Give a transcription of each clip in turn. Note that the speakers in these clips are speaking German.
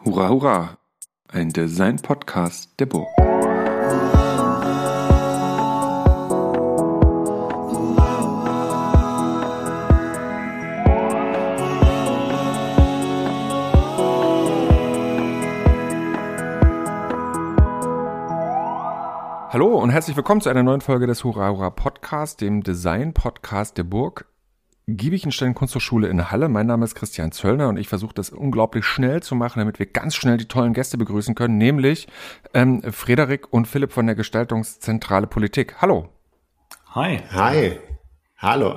Hurra, hurra! Ein Design-Podcast der Burg. Hallo und herzlich willkommen zu einer neuen Folge des Hurra, hurra Podcast, dem Design-Podcast der Burg. Giebichenstein Kunsthochschule in Halle. Mein Name ist Christian Zöllner und ich versuche das unglaublich schnell zu machen, damit wir ganz schnell die tollen Gäste begrüßen können, nämlich Frederik und Philipp von der Gestaltungszentrale Politik. Hallo. Hi. Hi. Hallo.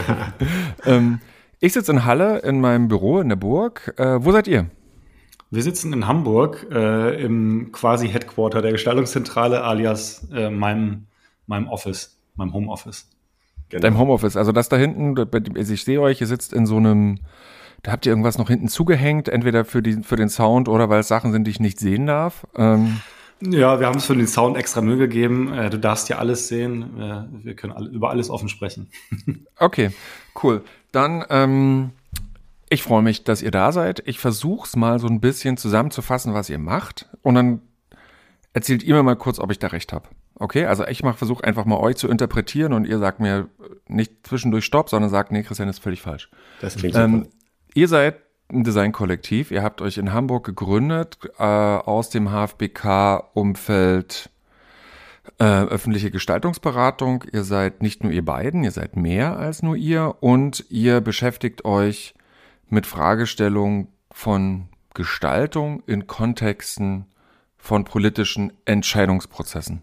Ich sitze in Halle in meinem Büro in der Burg. Wo seid ihr? Wir sitzen in Hamburg im quasi Headquarter der Gestaltungszentrale alias meinem Office, meinem Homeoffice. Genau. Deinem Homeoffice, also das da hinten, ich sehe euch, ihr sitzt in so einem, da habt ihr irgendwas noch hinten zugehängt, entweder für den Sound oder weil es Sachen sind, die ich nicht sehen darf. Ja, wir haben es für den Sound extra Mühe gegeben. Du darfst ja alles sehen. Wir können über alles offen sprechen. Okay, cool. Dann, ich freue mich, dass ihr da seid. Ich versuche es mal so ein bisschen zusammenzufassen, was ihr macht. Und dann erzählt ihr mir mal kurz, ob ich da recht habe. Okay, also ich versuche einfach mal euch zu interpretieren und ihr sagt mir nicht zwischendurch Stopp, sondern sagt, nee, Christian, ist völlig falsch. Das klingt super. Ihr seid ein Designkollektiv, ihr habt euch in Hamburg gegründet, aus dem HFBK-Umfeld öffentliche Gestaltungsberatung. Ihr seid nicht nur ihr beiden, ihr seid mehr als nur ihr und ihr beschäftigt euch mit Fragestellungen von Gestaltung in Kontexten von politischen Entscheidungsprozessen.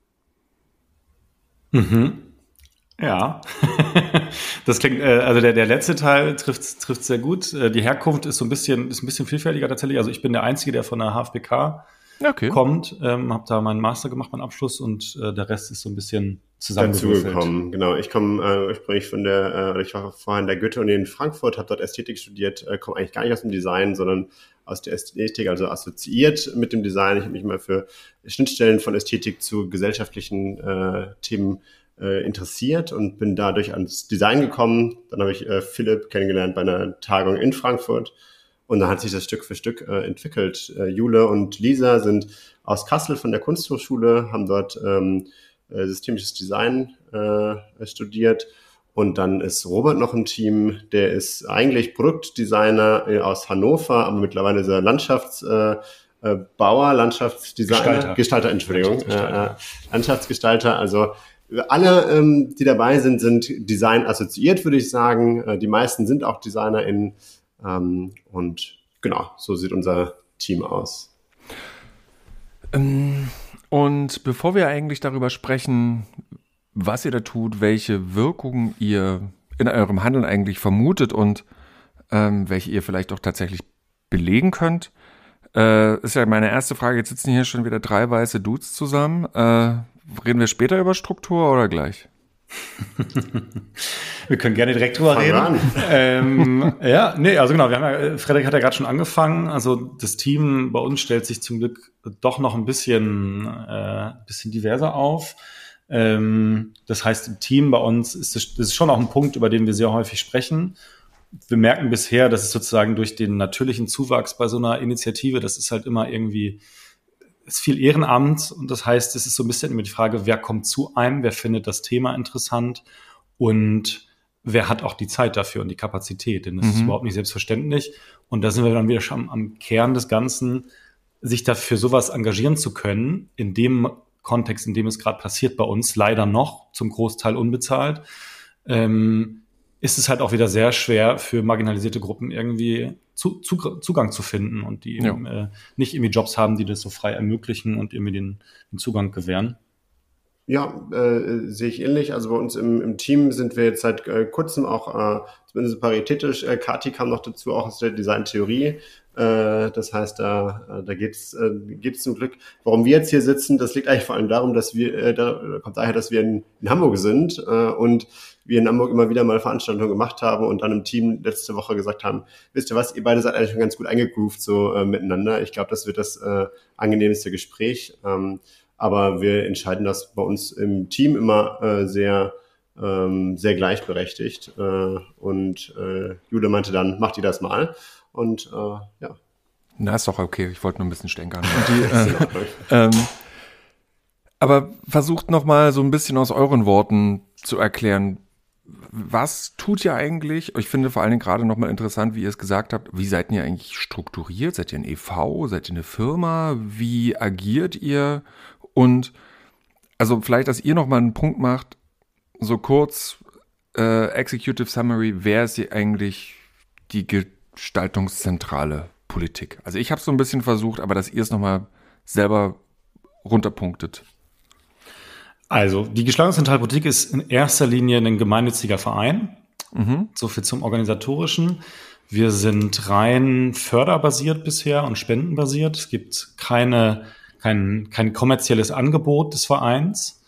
Mhm. Ja, das klingt, also der letzte Teil trifft sehr gut. Die Herkunft ist ein bisschen vielfältiger tatsächlich. Also ich bin der Einzige, der von der HFBK kommt, habe da meinen Master gemacht, meinen Abschluss und der Rest ist so ein bisschen zusammengewürfelt. Dazugekommen, genau. Ich komme ursprünglich ich war vorher in der Goethe-Uni in Frankfurt, habe dort Ästhetik studiert, komme eigentlich gar nicht aus dem Design, sondern aus der Ästhetik, also assoziiert mit dem Design. Ich habe mich mal für Schnittstellen von Ästhetik zu gesellschaftlichen Themen interessiert und bin dadurch ans Design gekommen. Dann habe ich Philipp kennengelernt bei einer Tagung in Frankfurt und dann hat sich das Stück für Stück entwickelt. Jule und Lisa sind aus Kassel von der Kunsthochschule, haben dort systemisches Design studiert. Und dann ist Robert noch im Team, der ist eigentlich Produktdesigner aus Hannover, aber mittlerweile ist er Landschaftsgestalter. Also alle, die dabei sind Design assoziiert, würde ich sagen. Die meisten sind auch DesignerInnen. Und genau, so sieht unser Team aus. Und bevor wir eigentlich darüber sprechen, was ihr da tut, welche Wirkungen ihr in eurem Handeln eigentlich vermutet und welche ihr vielleicht auch tatsächlich belegen könnt, ist ja meine erste Frage. Jetzt sitzen hier schon wieder 3 weiße Dudes zusammen. Reden wir später über Struktur oder gleich? Wir können gerne direkt drüber reden. Ja, nee, also genau, Frederik hat ja gerade schon angefangen. Also das Team bei uns stellt sich zum Glück doch noch ein bisschen diverser auf. Das heißt, im Team bei uns das ist schon auch ein Punkt, über den wir sehr häufig sprechen. Wir merken bisher, dass es sozusagen durch den natürlichen Zuwachs bei so einer Initiative, das ist halt immer irgendwie, ist viel Ehrenamt und das heißt, es ist so ein bisschen immer die Frage, wer kommt zu einem, wer findet das Thema interessant und wer hat auch die Zeit dafür und die Kapazität, denn das ist überhaupt nicht selbstverständlich. Und da sind wir dann wieder schon am Kern des Ganzen, sich dafür sowas engagieren zu können, in dem Kontext, in dem es gerade passiert bei uns, leider noch zum Großteil unbezahlt, ist es halt auch wieder sehr schwer für marginalisierte Gruppen irgendwie Zugang zu finden und die eben, nicht irgendwie Jobs haben, die das so frei ermöglichen und irgendwie den Zugang gewähren. Ja, sehe ich ähnlich. Also bei uns im Team sind wir jetzt seit kurzem auch zumindest paritätisch. Kati kam noch dazu, auch aus der Designtheorie. Das heißt, da geht's zum Glück. Warum wir jetzt hier sitzen, das liegt eigentlich vor allem darum, dass kommt daher, dass wir in Hamburg sind und wir in Hamburg immer wieder mal Veranstaltungen gemacht haben und dann im Team letzte Woche gesagt haben, wisst ihr was, ihr beide seid eigentlich schon ganz gut eingegroovt so miteinander. Ich glaube, das wird das angenehmste Gespräch. Aber wir entscheiden das bei uns im Team immer sehr gleichberechtigt. Und Jule meinte dann, macht ihr das mal. Und ja. Na, ist doch okay. Ich wollte nur ein bisschen stänkern. Aber versucht noch mal so ein bisschen aus euren Worten zu erklären, was tut ihr eigentlich? Ich finde vor allen Dingen gerade noch mal interessant, wie ihr es gesagt habt. Wie seid ihr eigentlich strukturiert? Seid ihr ein e.V.? Seid ihr eine Firma? Wie agiert ihr? Und also vielleicht, dass ihr noch mal einen Punkt macht, so kurz Executive Summary, wer ist hier eigentlich die gestaltungszentrale Politik? Also ich habe es so ein bisschen versucht, aber dass ihr es noch mal selber runterpunktet. Also, die gestaltungszentrale Politik ist in erster Linie ein gemeinnütziger Verein. So viel zum Organisatorischen. Wir sind rein förderbasiert bisher und spendenbasiert. Es gibt kein kommerzielles Angebot des Vereins.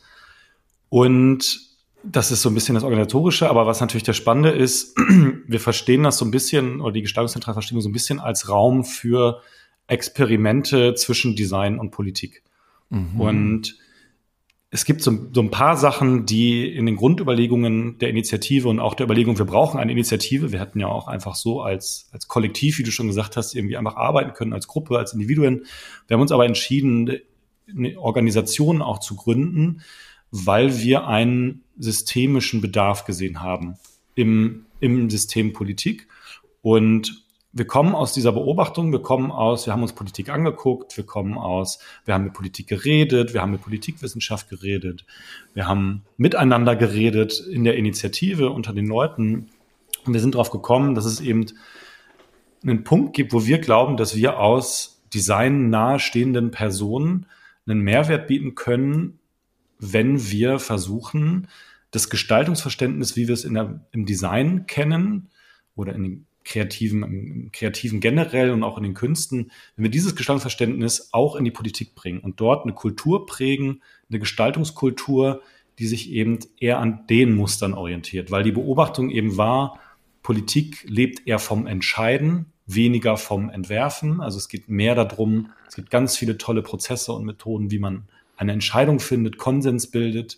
Und das ist so ein bisschen das Organisatorische. Aber was natürlich das Spannende ist, wir verstehen das so ein bisschen, oder die Gestaltungszentrale verstehen wir so ein bisschen als Raum für Experimente zwischen Design und Politik. Und es gibt so ein paar Sachen, die in den Grundüberlegungen der Initiative und auch der Überlegung, wir brauchen eine Initiative. Wir hätten ja auch einfach so als Kollektiv, wie du schon gesagt hast, irgendwie einfach arbeiten können, als Gruppe, als Individuen. Wir haben uns aber entschieden, eine Organisation auch zu gründen, weil wir einen systemischen Bedarf gesehen haben im System Politik. Und wir kommen aus dieser Beobachtung, wir haben uns Politik angeguckt, wir haben mit Politik geredet, wir haben mit Politikwissenschaft geredet, wir haben miteinander geredet in der Initiative unter den Leuten. Und wir sind darauf gekommen, dass es eben einen Punkt gibt, wo wir glauben, dass wir aus Design nahestehenden Personen einen Mehrwert bieten können, wenn wir versuchen, das Gestaltungsverständnis, wie wir es im Design kennen oder im Kreativen generell und auch in den Künsten, wenn wir dieses Gestaltungsverständnis auch in die Politik bringen und dort eine Kultur prägen, eine Gestaltungskultur, die sich eben eher an den Mustern orientiert, weil die Beobachtung eben war, Politik lebt eher vom Entscheiden, weniger vom Entwerfen. Also es geht mehr darum, es gibt ganz viele tolle Prozesse und Methoden, wie man eine Entscheidung findet, Konsens bildet.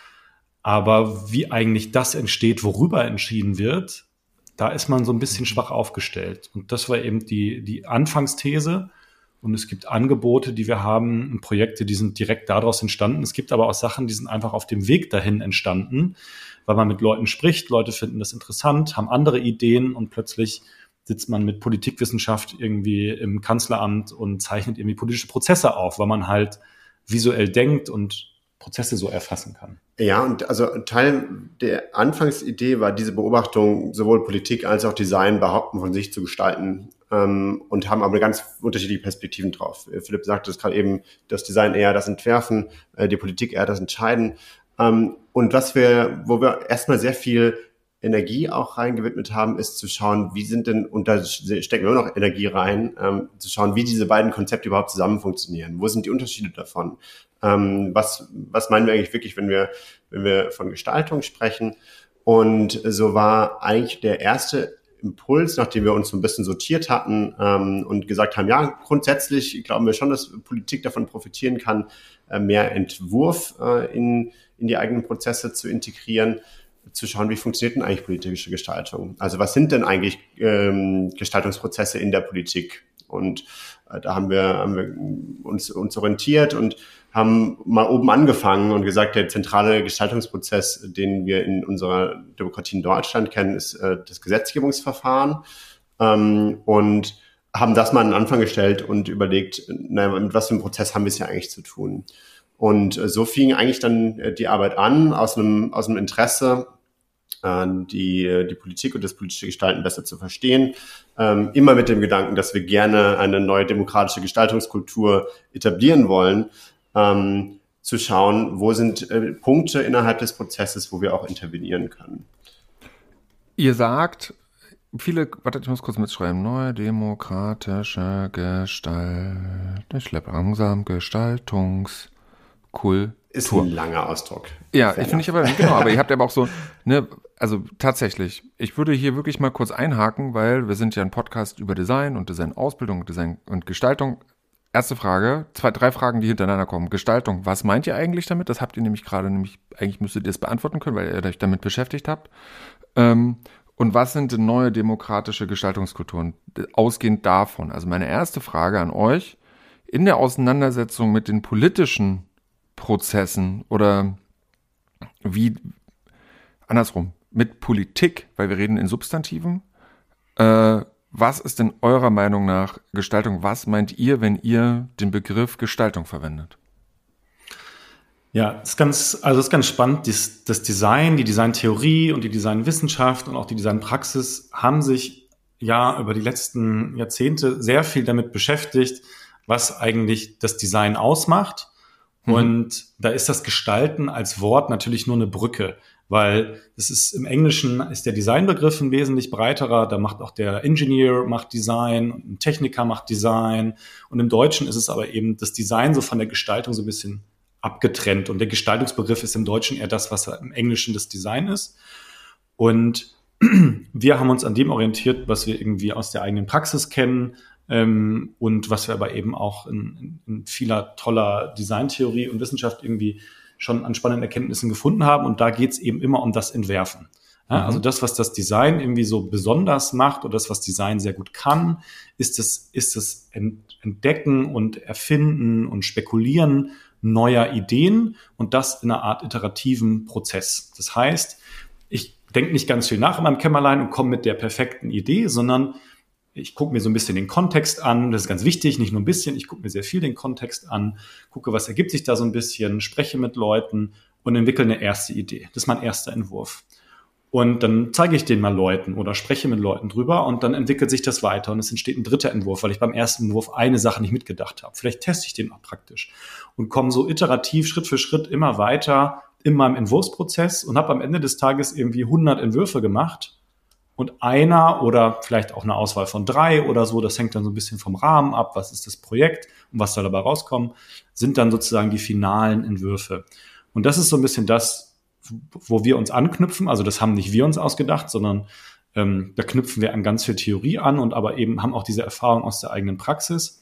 Aber wie eigentlich das entsteht, worüber entschieden wird, da ist man so ein bisschen schwach aufgestellt. Und das war eben die Anfangsthese. Und es gibt Angebote, die wir haben, und Projekte, die sind direkt daraus entstanden. Es gibt aber auch Sachen, die sind einfach auf dem Weg dahin entstanden, weil man mit Leuten spricht. Leute finden das interessant, haben andere Ideen und plötzlich sitzt man mit Politikwissenschaft irgendwie im Kanzleramt und zeichnet irgendwie politische Prozesse auf, weil man halt visuell denkt und Prozesse so erfassen kann. Ja, und also Teil der Anfangsidee war diese Beobachtung, sowohl Politik als auch Design behaupten von sich zu gestalten und haben aber ganz unterschiedliche Perspektiven drauf. Philipp sagte es gerade eben, das Design eher das Entwerfen, die Politik eher das Entscheiden. Und wo wir erstmal sehr viel Energie auch reingewidmet haben, ist zu schauen, und da stecken wir noch Energie rein, zu schauen, wie diese beiden Konzepte überhaupt zusammen funktionieren. Wo sind die Unterschiede davon? Was meinen wir eigentlich wirklich, wenn wir von Gestaltung sprechen? Und so war eigentlich der erste Impuls, nachdem wir uns so ein bisschen sortiert hatten und gesagt haben, ja, grundsätzlich glauben wir schon, dass Politik davon profitieren kann, mehr Entwurf in die eigenen Prozesse zu integrieren, zu schauen, wie funktioniert denn eigentlich politische Gestaltung? Also was sind denn eigentlich Gestaltungsprozesse in der Politik? Und da haben wir uns orientiert und haben mal oben angefangen und gesagt, der zentrale Gestaltungsprozess, den wir in unserer Demokratie in Deutschland kennen, ist das Gesetzgebungsverfahren und haben das mal an den Anfang gestellt und überlegt, mit was für einem Prozess haben wir es ja eigentlich zu tun? Und so fing eigentlich dann die Arbeit an, aus einem Interesse, die Politik und das politische Gestalten besser zu verstehen. Immer mit dem Gedanken, dass wir gerne eine neue demokratische Gestaltungskultur etablieren wollen, zu schauen, wo sind Punkte innerhalb des Prozesses, wo wir auch intervenieren können. Ihr sagt, ich muss kurz mitschreiben, neue demokratische Gestaltungskultur. Ist ein langer Ausdruck. Ja, ich finde aber, genau, aber ihr habt aber auch so, also tatsächlich, ich würde hier wirklich mal kurz einhaken, weil wir sind ja ein Podcast über Design und Designausbildung, Design und Gestaltung. Erste Frage, 3 Fragen, die hintereinander kommen. Gestaltung, was meint ihr eigentlich damit? Das habt ihr nämlich gerade, eigentlich müsstet ihr es beantworten können, weil ihr euch damit beschäftigt habt. Und was sind denn neue demokratische Gestaltungskulturen? Ausgehend davon. Also meine erste Frage an euch, in der Auseinandersetzung mit den politischen Prozessen oder andersrum, mit Politik, weil wir reden in Substantiven, was ist denn eurer Meinung nach Gestaltung? Was meint ihr, wenn ihr den Begriff Gestaltung verwendet? Ja, ist ganz spannend. Das Design, die Designtheorie und die Designwissenschaft und auch die Designpraxis haben sich ja über die letzten Jahrzehnte sehr viel damit beschäftigt, was eigentlich das Design ausmacht. Und da ist das Gestalten als Wort natürlich nur eine Brücke, weil es ist im Englischen ist der Designbegriff ein wesentlich breiterer. Da macht auch der Engineer macht Design und ein Techniker macht Design. Und im Deutschen ist es aber eben das Design so von der Gestaltung so ein bisschen abgetrennt. Und der Gestaltungsbegriff ist im Deutschen eher das, was im Englischen das Design ist. Und wir haben uns an dem orientiert, was wir irgendwie aus der eigenen Praxis kennen und was wir aber eben auch in vieler toller Designtheorie und Wissenschaft irgendwie schon an spannenden Erkenntnissen gefunden haben. Und da geht es eben immer um das Entwerfen. Ja, also das, was das Design irgendwie so besonders macht oder das, was Design sehr gut kann, ist das Entdecken und Erfinden und Spekulieren neuer Ideen und das in einer Art iterativen Prozess. Das heißt, ich denke nicht ganz viel nach in meinem Kämmerlein und komme mit der perfekten Idee, sondern ich gucke mir so ein bisschen den Kontext an. Das ist ganz wichtig, nicht nur ein bisschen. Ich gucke mir sehr viel den Kontext an, gucke, was ergibt sich da so ein bisschen, spreche mit Leuten und entwickle eine erste Idee. Das ist mein erster Entwurf. Und dann zeige ich den mal Leuten oder spreche mit Leuten drüber und dann entwickelt sich das weiter und es entsteht ein dritter Entwurf, weil ich beim ersten Entwurf eine Sache nicht mitgedacht habe. Vielleicht teste ich den auch praktisch und komme so iterativ Schritt für Schritt immer weiter in meinem Entwurfsprozess und habe am Ende des Tages irgendwie 100 Entwürfe gemacht und einer oder vielleicht auch eine Auswahl von 3 oder so, das hängt dann so ein bisschen vom Rahmen ab, was ist das Projekt und was soll dabei rauskommen, sind dann sozusagen die finalen Entwürfe. Und das ist so ein bisschen das, wo wir uns anknüpfen, also das haben nicht wir uns ausgedacht, sondern da knüpfen wir an ganz viel Theorie an und aber eben haben auch diese Erfahrung aus der eigenen Praxis.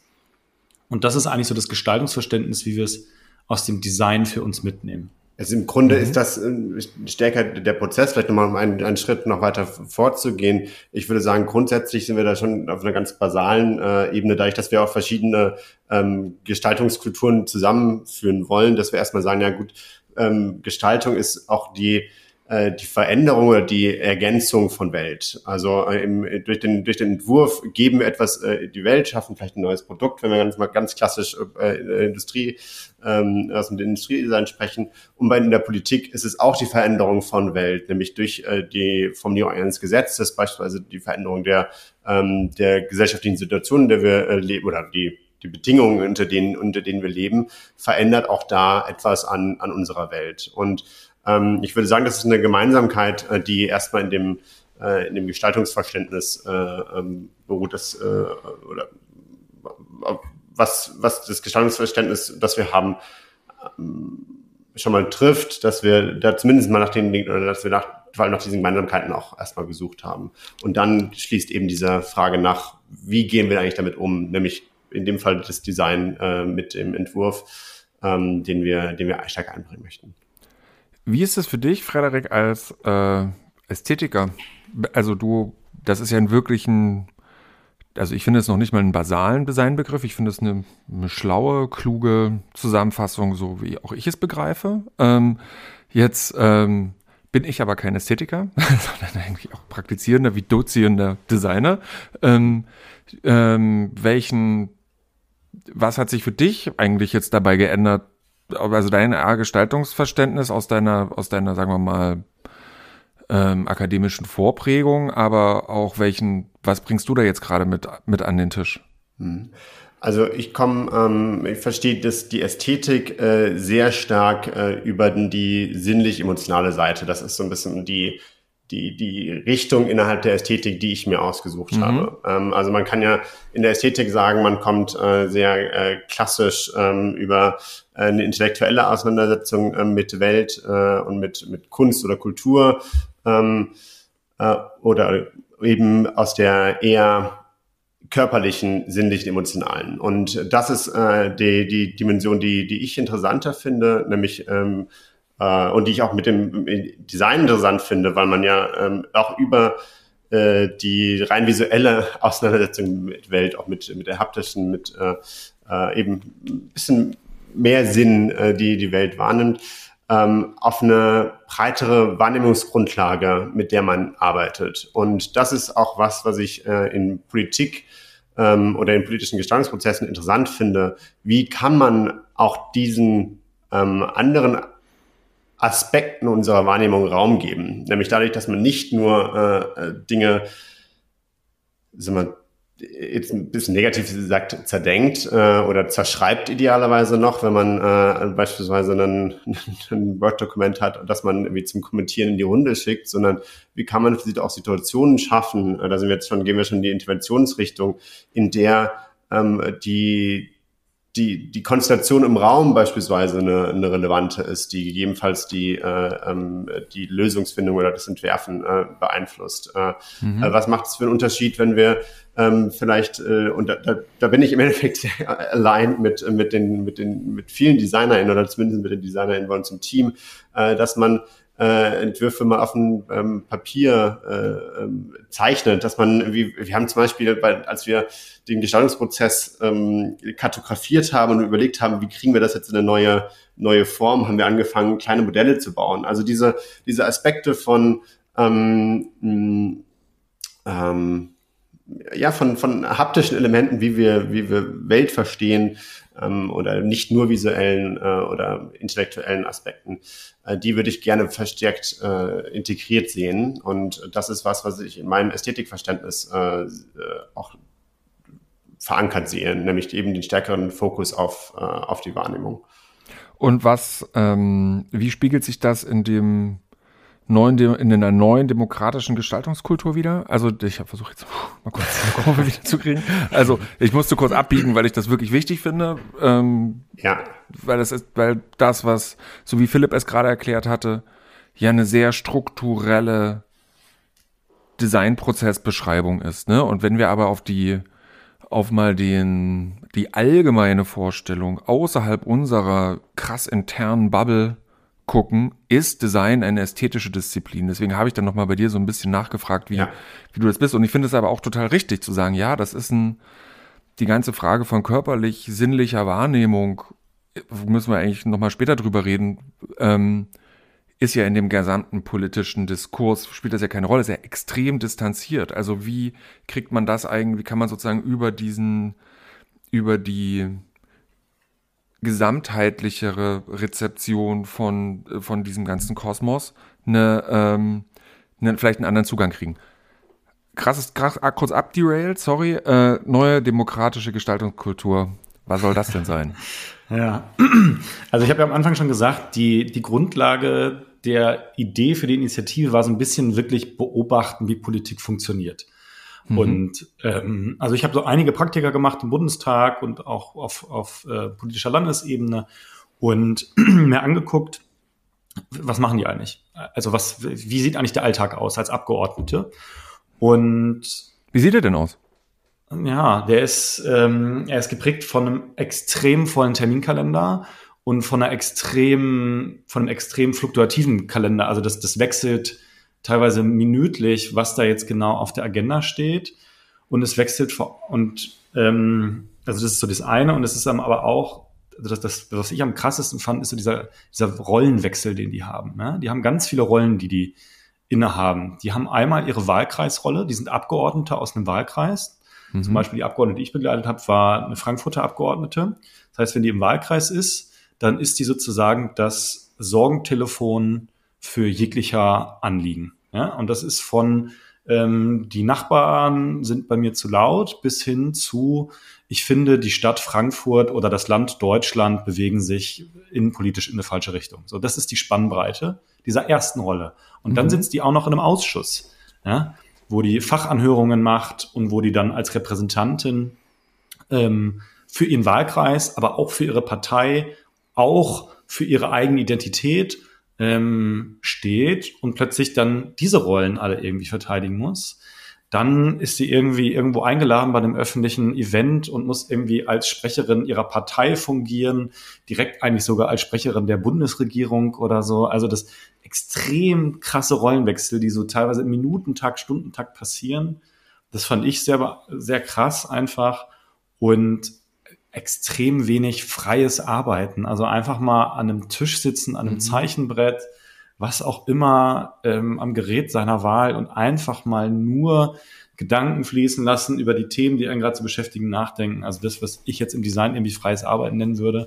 Und das ist eigentlich so das Gestaltungsverständnis, wie wir es aus dem Design für uns mitnehmen. Also im Grunde ist das stärker der Prozess, vielleicht nochmal um einen Schritt noch weiter vorzugehen. Ich würde sagen, grundsätzlich sind wir da schon auf einer ganz basalen Ebene, dadurch, dass wir auch verschiedene Gestaltungskulturen zusammenführen wollen, dass wir erstmal sagen, ja gut, Gestaltung ist auch die Veränderung oder die Ergänzung von Welt. Also durch den Entwurf geben wir etwas die Welt, schaffen vielleicht ein neues Produkt, wenn wir ganz klassisch Industrie aus dem Industriedesign sprechen. Und in der Politik ist es auch die Veränderung von Welt, nämlich durch die Formulierung eines Gesetzes, beispielsweise die Veränderung der gesellschaftlichen Situation, in der wir leben, oder die Bedingungen, unter denen wir leben, verändert auch da etwas an unserer Welt. Und ich würde sagen, das ist eine Gemeinsamkeit, die erstmal in dem Gestaltungsverständnis beruht, oder was das Gestaltungsverständnis, das wir haben, schon mal trifft, dass wir da zumindest mal nach diesen Gemeinsamkeiten auch erstmal gesucht haben. Und dann schließt eben diese Frage nach, wie gehen wir eigentlich damit um, nämlich in dem Fall das Design mit dem Entwurf, den wir stärker einbringen möchten. Wie ist es für dich, Frederik, als Ästhetiker? Also das ist ja ich finde es noch nicht mal einen basalen Designbegriff. Ich finde es eine schlaue, kluge Zusammenfassung, so wie auch ich es begreife. Jetzt bin ich aber kein Ästhetiker, sondern eigentlich auch praktizierender, wie dozierender Designer. Was hat sich für dich eigentlich jetzt dabei geändert? Also dein Gestaltungsverständnis aus deiner, sagen wir mal, akademischen Vorprägung, aber auch was bringst du da jetzt gerade mit an den Tisch? Also ich verstehe die Ästhetik sehr stark über die sinnlich-emotionale Seite. Das ist so ein bisschen die Richtung innerhalb der Ästhetik, die ich mir ausgesucht habe. Also man kann ja in der Ästhetik sagen, man kommt sehr klassisch über eine intellektuelle Auseinandersetzung mit Welt und mit Kunst oder Kultur oder eben aus der eher körperlichen, sinnlichen, emotionalen. Und das ist die Dimension, die ich interessanter finde, nämlich und die ich auch mit dem Design interessant finde, weil man ja auch über die rein visuelle Auseinandersetzung mit Welt, auch mit der haptischen, mit eben ein bisschen mehr Sinn, die Welt wahrnimmt, auf eine breitere Wahrnehmungsgrundlage, mit der man arbeitet. Und das ist auch was ich in Politik oder in politischen Gestaltungsprozessen interessant finde. Wie kann man auch diesen anderen Aspekten unserer Wahrnehmung Raum geben? Nämlich dadurch, dass man nicht nur Dinge, sagen wir, jetzt ein bisschen negativ gesagt, zerdenkt oder zerschreibt idealerweise noch, wenn man beispielsweise ein Word-Dokument hat, das man irgendwie zum Kommentieren in die Runde schickt, sondern wie kann man auch Situationen schaffen, da gehen wir schon in die Interventionsrichtung, in der die Konstellation im Raum beispielsweise eine relevante ist, die gegebenenfalls die Lösungsfindung oder das Entwerfen beeinflusst. Was macht es für einen Unterschied, wenn wir vielleicht, und da bin ich im Endeffekt sehr allein mit vielen DesignerInnen oder zumindest mit den DesignerInnen bei uns im Team, dass man Entwürfe mal auf ein Papier zeichnet, dass man, wir haben zum Beispiel, als wir den Gestaltungsprozess kartografiert haben und überlegt haben, wie kriegen wir das jetzt in eine neue Form, haben wir angefangen, kleine Modelle zu bauen. Also diese Aspekte von von haptischen Elementen, wie wir Welt verstehen, oder nicht nur visuellen oder intellektuellen Aspekten, die würde ich gerne verstärkt integriert sehen. Und das ist was ich in meinem Ästhetikverständnis auch verankert sehe, nämlich eben den stärkeren Fokus auf die Wahrnehmung. Und wie spiegelt sich das in einer neuen demokratischen Gestaltungskultur wieder? Also ich habe versucht jetzt mal kurz die Kurve wieder zu kriegen. Also ich musste kurz abbiegen, weil ich das wirklich wichtig finde. Weil das, was, so wie Philipp es gerade erklärt hatte, ja eine sehr strukturelle Designprozessbeschreibung ist, ne? Und wenn wir aber auf die allgemeine Vorstellung außerhalb unserer krass internen Bubble gucken, ist Design eine ästhetische Disziplin. Deswegen habe ich dann nochmal bei dir so ein bisschen nachgefragt, wie du das bist. Und ich finde es aber auch total richtig zu sagen, ja, das ist die ganze Frage von körperlich-sinnlicher Wahrnehmung, müssen wir eigentlich nochmal später drüber reden, ist ja in dem gesamten politischen Diskurs, spielt das ja keine Rolle, ist ja extrem distanziert. Also wie kriegt man das eigentlich, wie kann man sozusagen über die gesamtheitlichere Rezeption von diesem ganzen Kosmos vielleicht einen anderen Zugang kriegen. Krass, kurz abderailed, sorry. Neue demokratische Gestaltungskultur. Was soll das denn sein? Ja, also ich habe ja am Anfang schon gesagt, die Grundlage der Idee für die Initiative war so ein bisschen wirklich beobachten, wie Politik funktioniert. Und also ich habe so einige Praktika gemacht im Bundestag und auch auf politischer Landesebene und mir angeguckt, was machen die eigentlich? Also wie sieht eigentlich der Alltag aus als Abgeordnete? Und wie sieht er denn aus? Ja, er ist geprägt von einem extrem vollen Terminkalender und von einem extrem fluktuativen Kalender. Also das wechselt teilweise minütlich, was da jetzt genau auf der Agenda steht. Und es wechselt also das ist so das eine. Und es ist dann aber auch, also das, was ich am krassesten fand, ist so dieser Rollenwechsel, den die haben. Ne? Die haben ganz viele Rollen, die innehaben. Die haben einmal ihre Wahlkreisrolle, die sind Abgeordnete aus einem Wahlkreis. Zum Beispiel die Abgeordnete, die ich begleitet habe, war eine Frankfurter Abgeordnete. Das heißt, wenn die im Wahlkreis ist, dann ist die sozusagen das Sorgentelefon für jeglicher Anliegen. Ja? Und das ist von die Nachbarn sind bei mir zu laut bis hin zu, ich finde, die Stadt Frankfurt oder das Land Deutschland bewegen sich innenpolitisch in eine falsche Richtung. So, das ist die Spannbreite dieser ersten Rolle. Und dann sitzt die auch noch in einem Ausschuss, ja, wo die Fachanhörungen macht und wo die dann als Repräsentantin für ihren Wahlkreis, aber auch für ihre Partei, auch für ihre eigene Identität steht und plötzlich dann diese Rollen alle irgendwie verteidigen muss. dann ist sie irgendwie irgendwo eingeladen bei einem öffentlichen Event und muss irgendwie als Sprecherin ihrer Partei fungieren, direkt eigentlich sogar als Sprecherin der Bundesregierung oder so. Also das extrem krasse Rollenwechsel, die so teilweise im Minutentakt, Stundentakt passieren. Das fand ich sehr, sehr krass einfach und extrem wenig freies Arbeiten. Also einfach mal an einem Tisch sitzen, an einem Zeichenbrett, was auch immer am Gerät seiner Wahl und einfach mal nur Gedanken fließen lassen über die Themen, die einen gerade zu beschäftigen, nachdenken. Also das, was ich jetzt im Design irgendwie freies Arbeiten nennen würde,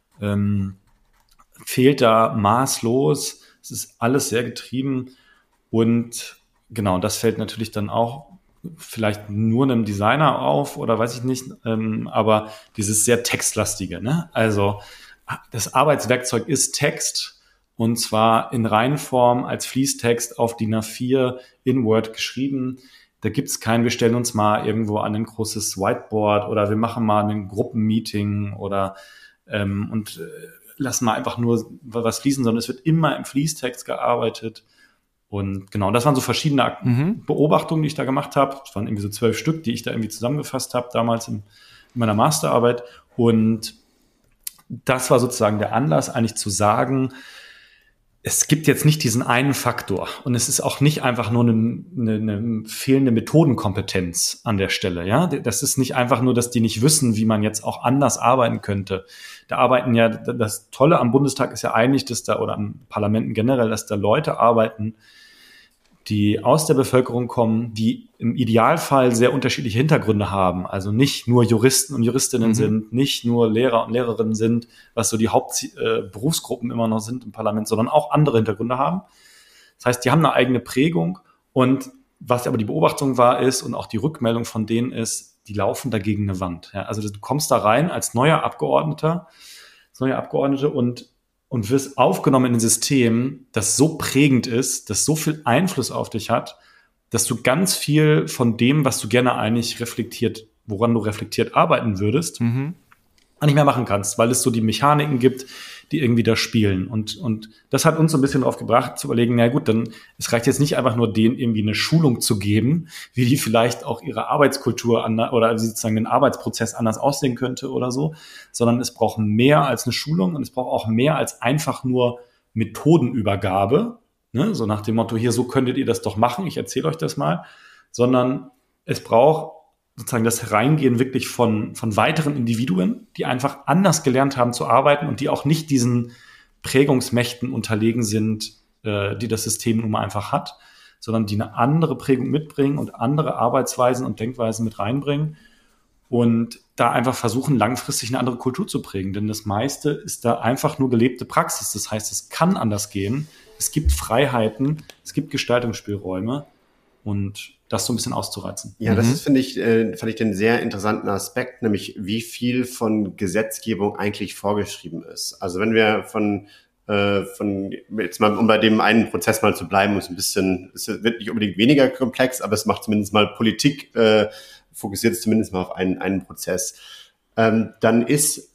fehlt da maßlos. Es ist alles sehr getrieben und genau, das fällt natürlich dann auch vielleicht nur einem Designer auf oder weiß ich nicht, aber dieses sehr textlastige, ne? Also das Arbeitswerkzeug ist Text und zwar in Reihenform als Fließtext auf DIN A4 in Word geschrieben. Da gibt's kein, wir stellen uns mal irgendwo an ein großes Whiteboard oder wir machen mal ein Gruppenmeeting oder lassen mal einfach nur was fließen, sondern es wird immer im Fließtext gearbeitet. Und genau, das waren so verschiedene Beobachtungen, die ich da gemacht habe. Es waren irgendwie so 12 Stück, die ich da irgendwie zusammengefasst habe, damals in meiner Masterarbeit. Und das war sozusagen der Anlass, eigentlich zu sagen, es gibt jetzt nicht diesen einen Faktor. Und es ist auch nicht einfach nur eine fehlende Methodenkompetenz an der Stelle. Ja, das ist nicht einfach nur, dass die nicht wissen, wie man jetzt auch anders arbeiten könnte. Da arbeiten ja, das Tolle am Bundestag ist ja eigentlich, dass da, oder an Parlamenten generell, dass da Leute arbeiten, die aus der Bevölkerung kommen, die im Idealfall sehr unterschiedliche Hintergründe haben. Also nicht nur Juristen und Juristinnen sind, nicht nur Lehrer und Lehrerinnen sind, was so die Hauptberufsgruppen immer noch sind im Parlament, sondern auch andere Hintergründe haben. Das heißt, die haben eine eigene Prägung und was aber die Beobachtung war ist und auch die Rückmeldung von denen ist, die laufen dagegen eine Wand. Ja, also du kommst da rein als neuer Abgeordnete und wirst aufgenommen in ein System, das so prägend ist, das so viel Einfluss auf dich hat, dass du ganz viel von dem, was du gerne eigentlich woran du reflektiert arbeiten würdest, nicht mehr machen kannst, weil es so die Mechaniken gibt, die irgendwie da spielen. Und das hat uns so ein bisschen darauf gebracht, zu überlegen, na gut, dann es reicht jetzt nicht einfach nur denen irgendwie eine Schulung zu geben, wie die vielleicht auch ihre Arbeitskultur oder sozusagen den Arbeitsprozess anders aussehen könnte oder so, sondern es braucht mehr als eine Schulung und es braucht auch mehr als einfach nur Methodenübergabe, ne? So nach dem Motto, hier, so könntet ihr das doch machen, ich erzähle euch das mal, sondern es braucht sozusagen das Hereingehen wirklich von weiteren Individuen, die einfach anders gelernt haben zu arbeiten und die auch nicht diesen Prägungsmächten unterlegen sind, die das System nun mal einfach hat, sondern die eine andere Prägung mitbringen und andere Arbeitsweisen und Denkweisen mit reinbringen und da einfach versuchen, langfristig eine andere Kultur zu prägen. Denn das meiste ist da einfach nur gelebte Praxis. Das heißt, es kann anders gehen. Es gibt Freiheiten, es gibt Gestaltungsspielräume und das so ein bisschen auszureizen. Ja, das ist, fand ich den sehr interessanten Aspekt, nämlich wie viel von Gesetzgebung eigentlich vorgeschrieben ist. Also wenn wir von jetzt mal, um bei dem einen Prozess mal zu bleiben, es wird nicht unbedingt weniger komplex, aber es macht zumindest mal Politik, fokussiert es zumindest mal auf einen Prozess. Dann ist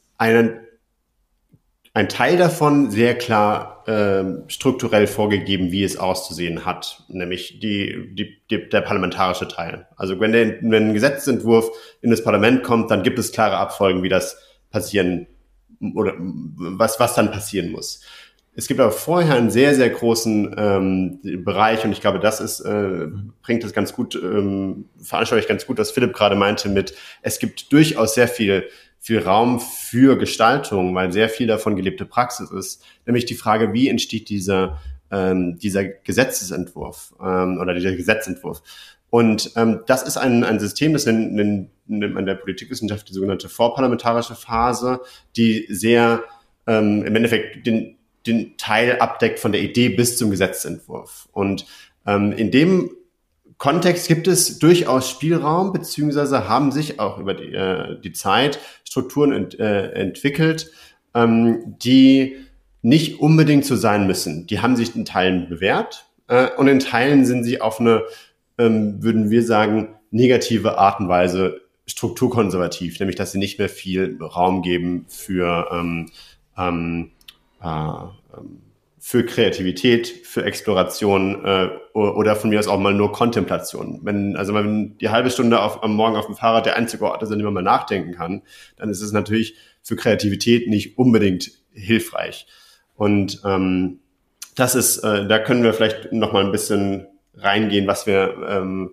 ein Teil davon sehr klar strukturell vorgegeben, wie es auszusehen hat, nämlich der parlamentarische Teil. Also wenn ein Gesetzentwurf in das Parlament kommt, dann gibt es klare Abfolgen, wie das passieren oder was dann passieren muss. Es gibt aber vorher einen sehr, sehr großen Bereich und ich glaube, das bringt es ganz gut, veranschaulicht ganz gut, was Philipp gerade meinte es gibt durchaus sehr viel Raum für Gestaltung, weil sehr viel davon gelebte Praxis ist. Nämlich die Frage, wie entsteht dieser Gesetzesentwurf oder dieser Gesetzentwurf. Und das ist ein System, das nennt man in der Politikwissenschaft die sogenannte vorparlamentarische Phase, die sehr im Endeffekt den Teil abdeckt von der Idee bis zum Gesetzentwurf. Und in dem Kontext gibt es durchaus Spielraum, beziehungsweise haben sich auch über die Zeit Strukturen entwickelt, die nicht unbedingt so sein müssen. Die haben sich in Teilen bewährt und in Teilen sind sie auf eine, würden wir sagen, negative Art und Weise strukturkonservativ, nämlich dass sie nicht mehr viel Raum geben für für Kreativität, für Exploration oder von mir aus auch mal nur Kontemplation. Wenn die halbe Stunde am Morgen auf dem Fahrrad der einzige Ort ist, an dem man mal nachdenken kann, dann ist es natürlich für Kreativität nicht unbedingt hilfreich. Und das ist, da können wir vielleicht noch mal ein bisschen reingehen, was wir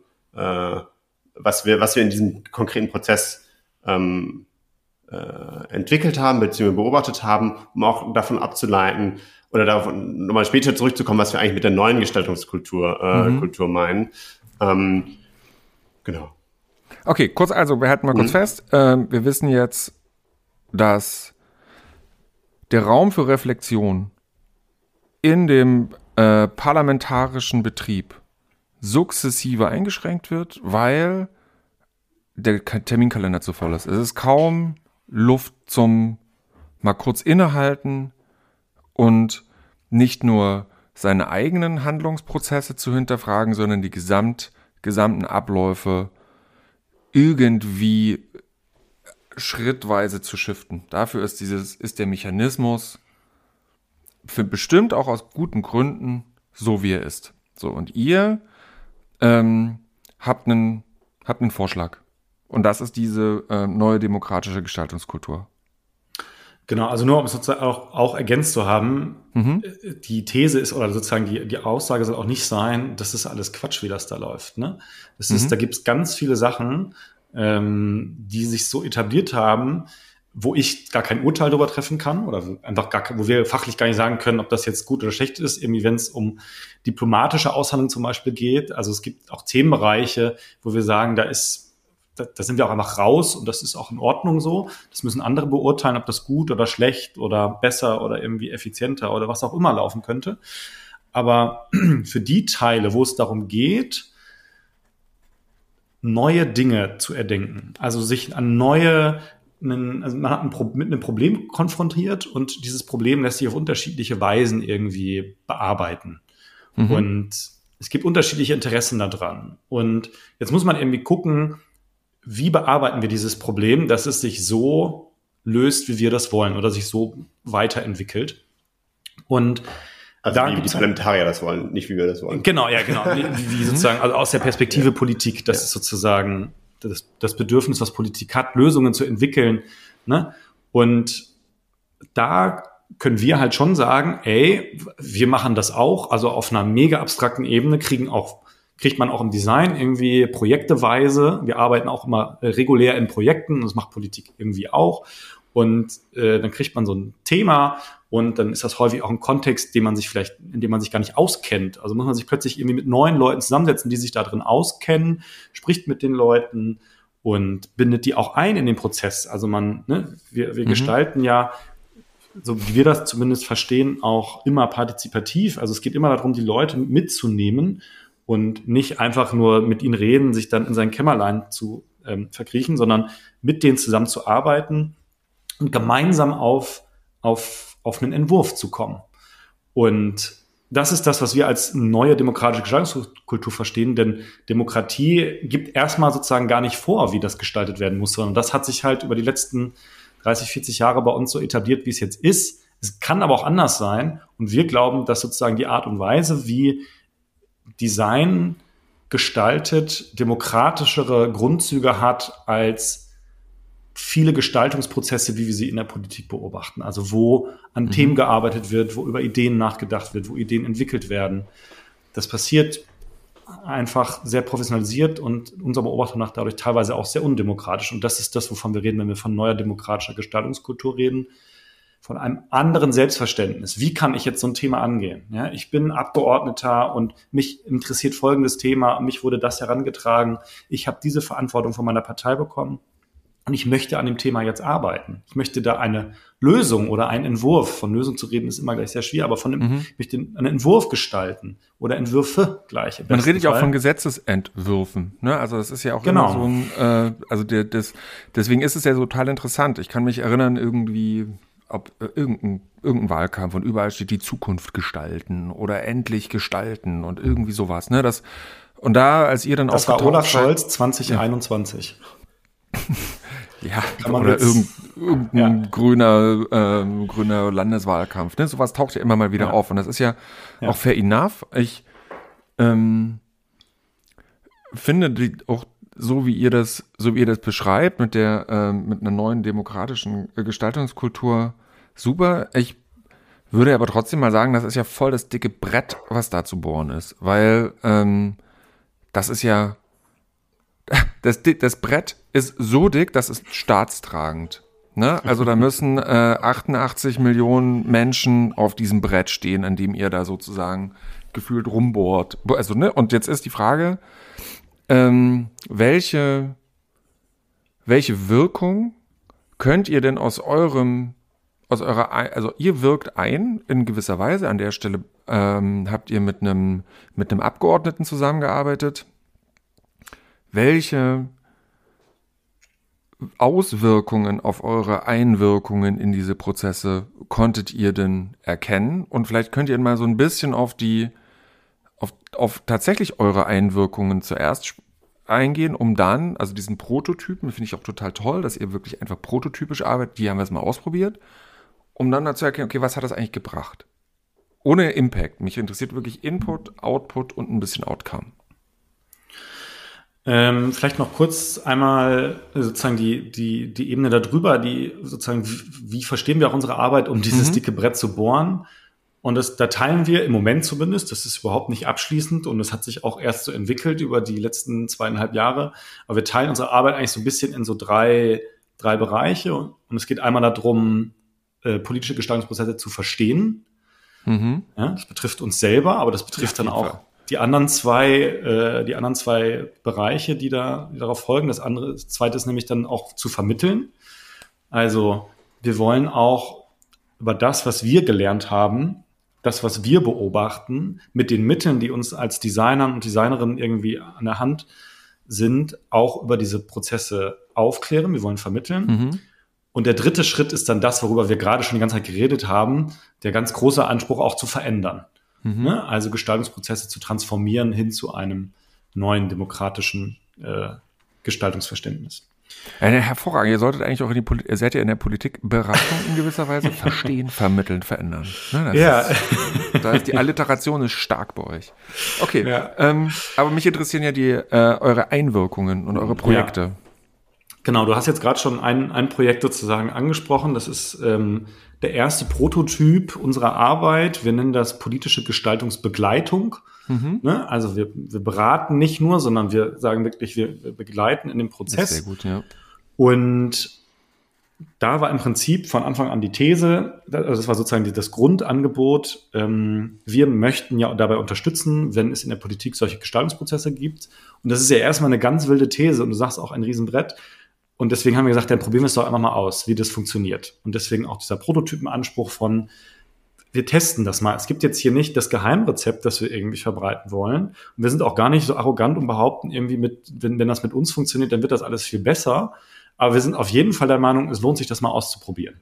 in diesem konkreten Prozess entwickelt haben, beziehungsweise beobachtet haben, um auch davon abzuleiten oder davon nochmal später zurückzukommen, was wir eigentlich mit der neuen Gestaltungskultur Kultur meinen. Genau. Okay, wir halten mal kurz fest. Wir wissen jetzt, dass der Raum für Reflexion in dem parlamentarischen Betrieb sukzessive eingeschränkt wird, weil der Terminkalender zu voll ist. Es ist kaum Luft zum mal kurz innehalten und nicht nur seine eigenen Handlungsprozesse zu hinterfragen, sondern die gesamten Abläufe irgendwie schrittweise zu shiften. Dafür ist der Mechanismus für bestimmt auch aus guten Gründen so, wie er ist. So, und ihr habt einen Vorschlag. Und das ist diese neue demokratische Gestaltungskultur. Genau, also nur um es sozusagen auch ergänzt zu haben, die These ist, oder sozusagen die Aussage soll auch nicht sein, das ist alles Quatsch, wie das da läuft. Ne? Da gibt es ganz viele Sachen, die sich so etabliert haben, wo ich gar kein Urteil darüber treffen kann oder einfach wo wir fachlich gar nicht sagen können, ob das jetzt gut oder schlecht ist, irgendwie wenn es um diplomatische Aushandlung zum Beispiel geht. Also es gibt auch Themenbereiche, wo wir sagen, da sind wir auch einfach raus und das ist auch in Ordnung so. Das müssen andere beurteilen, ob das gut oder schlecht oder besser oder irgendwie effizienter oder was auch immer laufen könnte. Aber für die Teile, wo es darum geht, neue Dinge zu erdenken, also sich an man hat mit einem Problem konfrontiert und dieses Problem lässt sich auf unterschiedliche Weisen irgendwie bearbeiten. Und es gibt unterschiedliche Interessen daran. Und jetzt muss man irgendwie gucken, wie bearbeiten wir dieses Problem, dass es sich so löst, wie wir das wollen oder sich so weiterentwickelt. Und also wie die Parlamentarier das wollen, nicht wie wir das wollen. Genau, ja, genau. Wie sozusagen, also aus der Perspektive Politik, das ist sozusagen das Bedürfnis, was Politik hat, Lösungen zu entwickeln. Ne? Und da können wir halt schon sagen, wir machen das auch, also auf einer mega abstrakten Ebene kriegt man auch im Design irgendwie projekteweise. Wir arbeiten auch immer regulär in Projekten, das macht Politik irgendwie auch. Und dann kriegt man so ein Thema und dann ist das häufig auch ein Kontext, in dem man sich gar nicht auskennt. Also muss man sich plötzlich irgendwie mit neuen Leuten zusammensetzen, die sich da drin auskennen, spricht mit den Leuten und bindet die auch ein in den Prozess. Also wir gestalten ja, so wie wir das zumindest verstehen, auch immer partizipativ. Also es geht immer darum, die Leute mitzunehmen und nicht einfach nur mit ihnen reden, sich dann in sein Kämmerlein zu verkriechen, sondern mit denen zusammen zu arbeiten und gemeinsam auf einen Entwurf zu kommen. Und das ist das, was wir als neue demokratische Gestaltungskultur verstehen, denn Demokratie gibt erstmal sozusagen gar nicht vor, wie das gestaltet werden muss, sondern das hat sich halt über die letzten 30, 40 Jahre bei uns so etabliert, wie es jetzt ist. Es kann aber auch anders sein und wir glauben, dass sozusagen die Art und Weise, wie Design gestaltet, demokratischere Grundzüge hat als viele Gestaltungsprozesse, wie wir sie in der Politik beobachten. Also wo an Themen gearbeitet wird, wo über Ideen nachgedacht wird, wo Ideen entwickelt werden. Das passiert einfach sehr professionalisiert und unserer Beobachtung nach dadurch teilweise auch sehr undemokratisch. Und das ist das, wovon wir reden, wenn wir von neuer demokratischer Gestaltungskultur reden. Von einem anderen Selbstverständnis. Wie kann ich jetzt so ein Thema angehen? Ja, ich bin Abgeordneter und mich interessiert folgendes Thema. Mich wurde das herangetragen. Ich habe diese Verantwortung von meiner Partei bekommen und ich möchte an dem Thema jetzt arbeiten. Ich möchte da eine Lösung oder einen Entwurf, von Lösung zu reden ist immer gleich sehr schwer, aber ich möchte einen Entwurf gestalten oder Entwürfe gleich. Man redet ja auch von Gesetzesentwürfen. Ne? Also das ist ja auch immer so ein, deswegen ist es ja so total interessant. Ich kann mich erinnern, irgendwie ob irgendein Wahlkampf und überall steht die Zukunft gestalten oder endlich gestalten und irgendwie sowas. Ne? Und da, als ihr dann das war Olaf Scholz 2021. Ja, oder irgendein grüner Landeswahlkampf. Ne? Sowas taucht ja immer mal wieder auf. Und das ist ja auch fair enough. Ich finde auch so wie ihr das beschreibt mit einer neuen demokratischen Gestaltungskultur super. Ich würde aber trotzdem mal sagen, das ist ja voll das dicke Brett, was da zu bohren ist, weil das ist ja das Brett ist so dick, das ist staatstragend. Ne? Also da müssen 88 Millionen Menschen auf diesem Brett stehen, an dem ihr da sozusagen gefühlt rumbohrt. Also, ne? Und jetzt ist die Frage, welche Wirkung könnt ihr denn also ihr wirkt ein in gewisser Weise, an der Stelle habt ihr mit einem Abgeordneten zusammengearbeitet. Welche Auswirkungen auf eure Einwirkungen in diese Prozesse konntet ihr denn erkennen? Und vielleicht könnt ihr mal so ein bisschen auf tatsächlich eure Einwirkungen zuerst eingehen, um dann, also diesen Prototypen, finde ich auch total toll, dass ihr wirklich einfach prototypisch arbeitet, die haben wir jetzt mal ausprobiert, um dann dazu erkennen, okay, was hat das eigentlich gebracht? Ohne Impact. Mich interessiert wirklich Input, Output und ein bisschen Outcome. Vielleicht noch kurz einmal sozusagen die Ebene darüber, die sozusagen, wie verstehen wir auch unsere Arbeit, um dieses dicke Brett zu bohren? Und da teilen wir im Moment zumindest, das ist überhaupt nicht abschließend und es hat sich auch erst so entwickelt über die letzten 2,5 Jahre, aber wir teilen unsere Arbeit eigentlich so ein bisschen in so drei Bereiche und es geht einmal darum, politische Gestaltungsprozesse zu verstehen. Ja, das betrifft uns selber, aber das betrifft dann auch die anderen zwei Bereiche, die darauf folgen. Das zweite ist nämlich dann auch zu vermitteln. Also wir wollen auch über das, was wir gelernt haben, das, was wir beobachten, mit den Mitteln, die uns als Designern und Designerinnen irgendwie an der Hand sind, auch über diese Prozesse aufklären. Wir wollen vermitteln. Und der dritte Schritt ist dann das, worüber wir gerade schon die ganze Zeit geredet haben, der ganz große Anspruch auch zu verändern. Ne? Also Gestaltungsprozesse zu transformieren hin zu einem neuen demokratischen Gestaltungsverständnis. Eine hervorragend. Ihr solltet eigentlich auch ihr seid ja in der Politikberatung in gewisser Weise verstehen, vermitteln, verändern. Ne, da ist die Alliteration ist stark bei euch. Okay, aber mich interessieren ja eure Einwirkungen und eure Projekte. Ja. Genau, du hast jetzt gerade schon ein Projekt sozusagen angesprochen. Das ist der erste Prototyp unserer Arbeit. Wir nennen das politische Gestaltungsbegleitung. Ne? Also wir beraten nicht nur, sondern wir sagen wirklich, wir begleiten in dem Prozess. Das ist sehr gut, ja. Und da war im Prinzip von Anfang an die These, also das war sozusagen das Grundangebot, wir möchten ja dabei unterstützen, wenn es in der Politik solche Gestaltungsprozesse gibt. Und das ist ja erstmal eine ganz wilde These und du sagst auch ein Riesenbrett. Und deswegen haben wir gesagt, dann probieren wir es doch einfach mal aus, wie das funktioniert. Und deswegen auch dieser Prototypenanspruch von, wir testen das mal. Es gibt jetzt hier nicht das Geheimrezept, das wir irgendwie verbreiten wollen. Und wir sind auch gar nicht so arrogant und behaupten irgendwie wenn das mit uns funktioniert, dann wird das alles viel besser. Aber wir sind auf jeden Fall der Meinung, es lohnt sich, das mal auszuprobieren.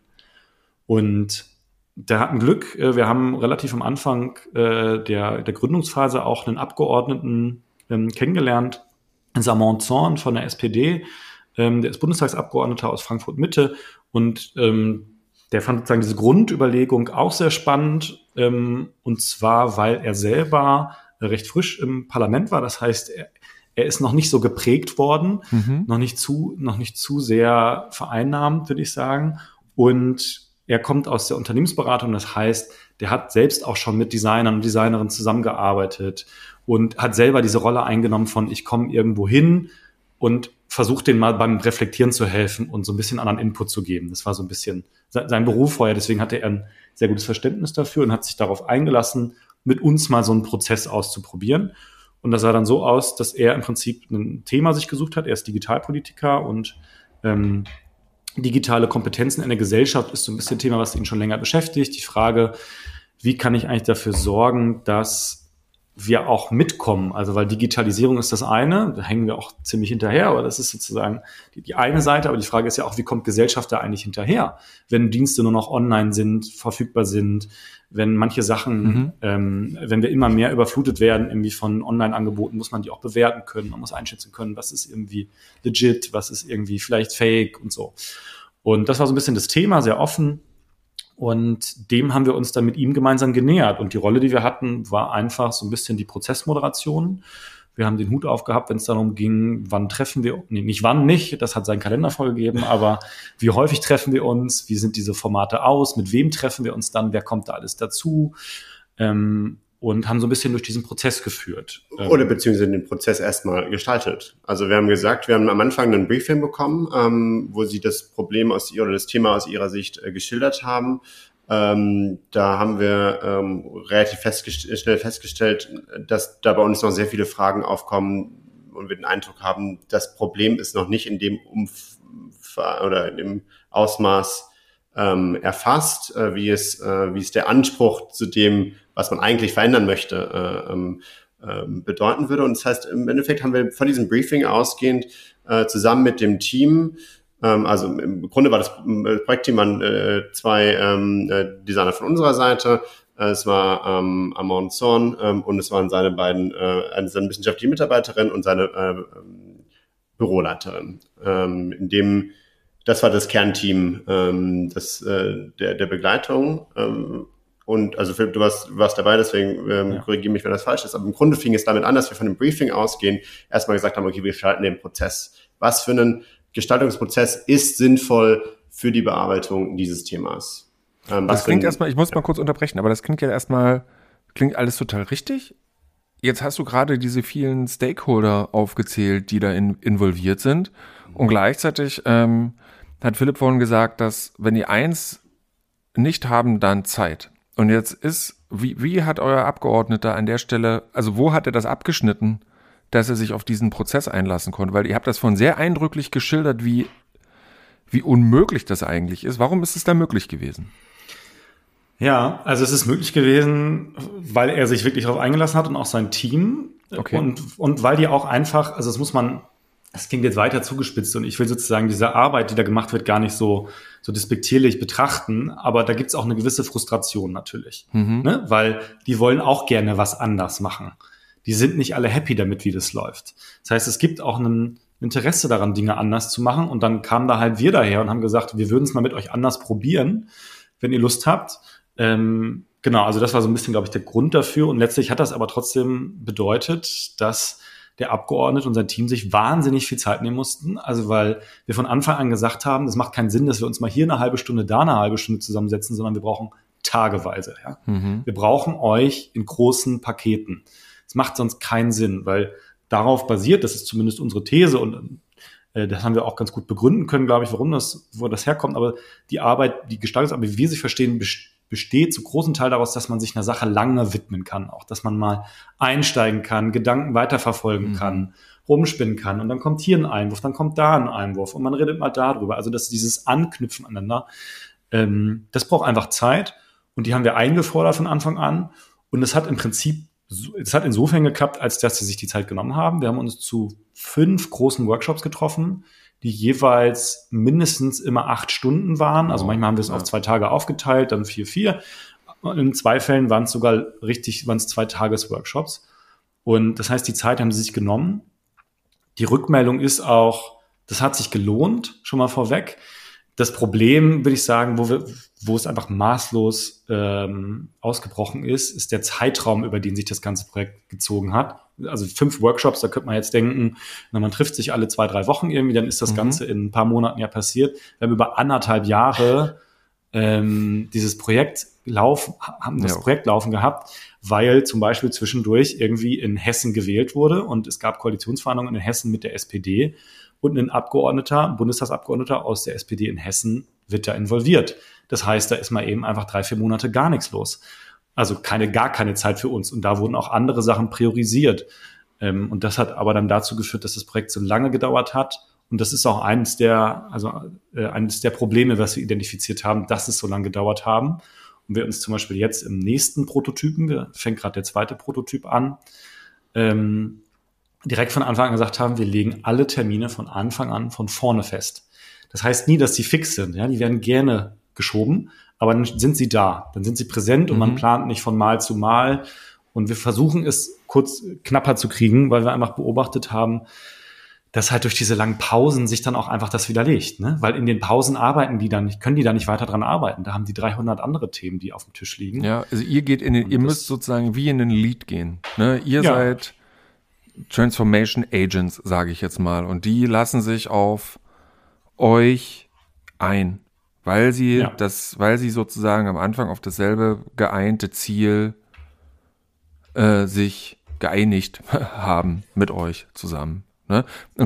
Und da hatten Glück. Wir haben relativ am Anfang der Gründungsphase auch einen Abgeordneten kennengelernt, Samon Zorn von der SPD. Der ist Bundestagsabgeordneter aus Frankfurt-Mitte und der fand sozusagen diese Grundüberlegung auch sehr spannend, und zwar, weil er selber recht frisch im Parlament war. Das heißt, er ist noch nicht so geprägt worden, noch nicht zu sehr vereinnahmt, würde ich sagen. Und er kommt aus der Unternehmensberatung, das heißt, der hat selbst auch schon mit Designern und Designerinnen zusammengearbeitet und hat selber diese Rolle eingenommen von, ich komme irgendwo hin und versuche denen mal beim Reflektieren zu helfen und so ein bisschen anderen Input zu geben. Das war so ein bisschen sein Beruf vorher, deswegen hatte er ein sehr gutes Verständnis dafür und hat sich darauf eingelassen, mit uns mal so einen Prozess auszuprobieren. Und das sah dann so aus, dass er im Prinzip ein Thema sich gesucht hat. Er ist Digitalpolitiker und digitale Kompetenzen in der Gesellschaft ist so ein bisschen ein Thema, was ihn schon länger beschäftigt. Die Frage, wie kann ich eigentlich dafür sorgen, dass wir auch mitkommen. Also weil Digitalisierung ist das eine, da hängen wir auch ziemlich hinterher, aber das ist sozusagen die eine Seite. Aber die Frage ist ja auch, wie kommt Gesellschaft da eigentlich hinterher, wenn Dienste nur noch online sind, verfügbar sind, wenn manche Sachen, wenn wir immer mehr überflutet werden irgendwie von Online-Angeboten, muss man die auch bewerten können, man muss einschätzen können, was ist irgendwie legit, was ist irgendwie vielleicht fake und so. Und das war so ein bisschen das Thema, sehr offen. Und dem haben wir uns dann mit ihm gemeinsam genähert. Und die Rolle, die wir hatten, war einfach so ein bisschen die Prozessmoderation. Wir haben den Hut aufgehabt, wenn es darum ging, wann treffen wir, nicht wann nicht, das hat seinen Kalender vorgegeben, aber wie häufig treffen wir uns, wie sind diese Formate aus, mit wem treffen wir uns dann, wer kommt da alles dazu, und haben so ein bisschen durch diesen Prozess geführt. Oder beziehungsweise den Prozess erstmal gestaltet. Also wir haben gesagt, wir haben am Anfang einen Briefing bekommen, wo Sie das Problem oder das Thema aus Ihrer Sicht geschildert haben. Da haben wir relativ schnell festgestellt, dass da bei uns noch sehr viele Fragen aufkommen und wir den Eindruck haben, das Problem ist noch nicht in dem oder in dem Ausmaß erfasst, wie es der Anspruch zu dem, was man eigentlich verändern möchte, bedeuten würde. Und das heißt, im Endeffekt haben wir von diesem Briefing ausgehend zusammen mit dem Team, also im Grunde war das Projektteam waren zwei Designer von unserer Seite. Es war Amon Zorn und es waren seine beiden, seine wissenschaftliche Mitarbeiterin und seine Büroleiterin. Das war das Kernteam der Begleitung. Und also Philipp, du warst dabei, deswegen korrigiere mich, wenn das falsch ist. Aber im Grunde fing es damit an, dass wir von dem Briefing ausgehen, erstmal gesagt haben, okay, wir gestalten den Prozess. Was für einen Gestaltungsprozess ist sinnvoll für die Bearbeitung dieses Themas? Das klingt erstmal, ich muss mal kurz unterbrechen, aber das klingt alles total richtig. Jetzt hast du gerade diese vielen Stakeholder aufgezählt, die da involviert sind. Und gleichzeitig hat Philipp vorhin gesagt, dass wenn die eins nicht haben, dann Zeit. Und jetzt wie hat euer Abgeordneter an der Stelle, also wo hat er das abgeschnitten, dass er sich auf diesen Prozess einlassen konnte? Weil ihr habt das vorhin sehr eindrücklich geschildert, wie unmöglich das eigentlich ist. Warum ist es da möglich gewesen? Ja, also es ist möglich gewesen, weil er sich wirklich darauf eingelassen hat und auch sein Team. Okay. Und weil die auch einfach, also das klingt jetzt weiter zugespitzt und ich will sozusagen diese Arbeit, die da gemacht wird, gar nicht so despektierlich betrachten, aber da gibt's auch eine gewisse Frustration natürlich, ne? Weil die wollen auch gerne was anders machen. Die sind nicht alle happy damit, wie das läuft. Das heißt, es gibt auch ein Interesse daran, Dinge anders zu machen und dann kamen da halt wir daher und haben gesagt, wir würden es mal mit euch anders probieren, wenn ihr Lust habt. Genau, also das war so ein bisschen, glaube ich, der Grund dafür und letztlich hat das aber trotzdem bedeutet, dass der Abgeordnete und sein Team sich wahnsinnig viel Zeit nehmen mussten. Also weil wir von Anfang an gesagt haben, das macht keinen Sinn, dass wir uns mal hier eine halbe Stunde, da eine halbe Stunde zusammensetzen, sondern wir brauchen tageweise. Ja? Wir brauchen euch in großen Paketen. Das macht sonst keinen Sinn, weil darauf basiert, das ist zumindest unsere These und das haben wir auch ganz gut begründen können, glaube ich, wo das herkommt. Aber die Arbeit, die Gestaltungsarbeit, wie wir sie verstehen, besteht zu großen Teil daraus, dass man sich einer Sache lange widmen kann. Auch, dass man mal einsteigen kann, Gedanken weiterverfolgen kann, rumspinnen kann. Und dann kommt hier ein Einwurf, dann kommt da ein Einwurf und man redet mal darüber. Also dass dieses Anknüpfen aneinander, das braucht einfach Zeit. Und die haben wir eingefordert von Anfang an. Und es hat im Prinzip, es hat insofern geklappt, als dass sie sich die Zeit genommen haben. Wir haben uns zu 5 großen Workshops getroffen, die jeweils mindestens immer 8 Stunden waren. Also manchmal haben wir es auf 2 Tage aufgeteilt, dann 4. Und in 2 Fällen waren es 2 Tagesworkshops. Und das heißt, die Zeit haben sie sich genommen. Die Rückmeldung ist auch, das hat sich gelohnt, schon mal vorweg. Das Problem, würde ich sagen, wo es einfach maßlos ausgebrochen ist der Zeitraum, über den sich das ganze Projekt gezogen hat. Also 5 Workshops, da könnte man jetzt denken, man trifft sich alle 2-3 Wochen irgendwie, dann ist das Ganze in ein paar Monaten ja passiert. Wir haben über 1,5 Jahre dieses Projekt laufen gehabt, weil zum Beispiel zwischendurch irgendwie in Hessen gewählt wurde und es gab Koalitionsverhandlungen in Hessen mit der SPD und ein Bundestagsabgeordneter aus der SPD in Hessen wird da involviert. Das heißt, da ist mal eben einfach 3-4 Monate gar nichts los. Also gar keine Zeit für uns. Und da wurden auch andere Sachen priorisiert. Und das hat aber dann dazu geführt, dass das Projekt so lange gedauert hat. Und das ist auch eines der Probleme, was wir identifiziert haben, dass es so lange gedauert haben. Und Und wir uns zum Beispiel jetzt im nächsten Prototypen, wir fängt gerade der zweite Prototyp an, direkt von Anfang an gesagt haben, wir legen alle Termine von Anfang an von vorne fest. Das heißt nie, dass die fix sind. Ja? Die werden gerne geschoben, aber dann sind sie da. Dann sind sie präsent und man plant nicht von Mal zu Mal. Und wir versuchen es kurz knapper zu kriegen, weil wir einfach beobachtet haben, dass halt durch diese langen Pausen sich dann auch einfach das widerlegt. Ne? Weil in den Pausen können die da nicht weiter dran arbeiten. Da haben die 300 andere Themen, die auf dem Tisch liegen. Ja, also ihr müsst sozusagen wie in den Lead gehen. Ne? Ihr seid Transformation Agents, sage ich jetzt mal. Und die lassen sich auf euch ein, weil sie sozusagen am Anfang auf dasselbe geeinte Ziel sich geeinigt haben mit euch zusammen. Ne?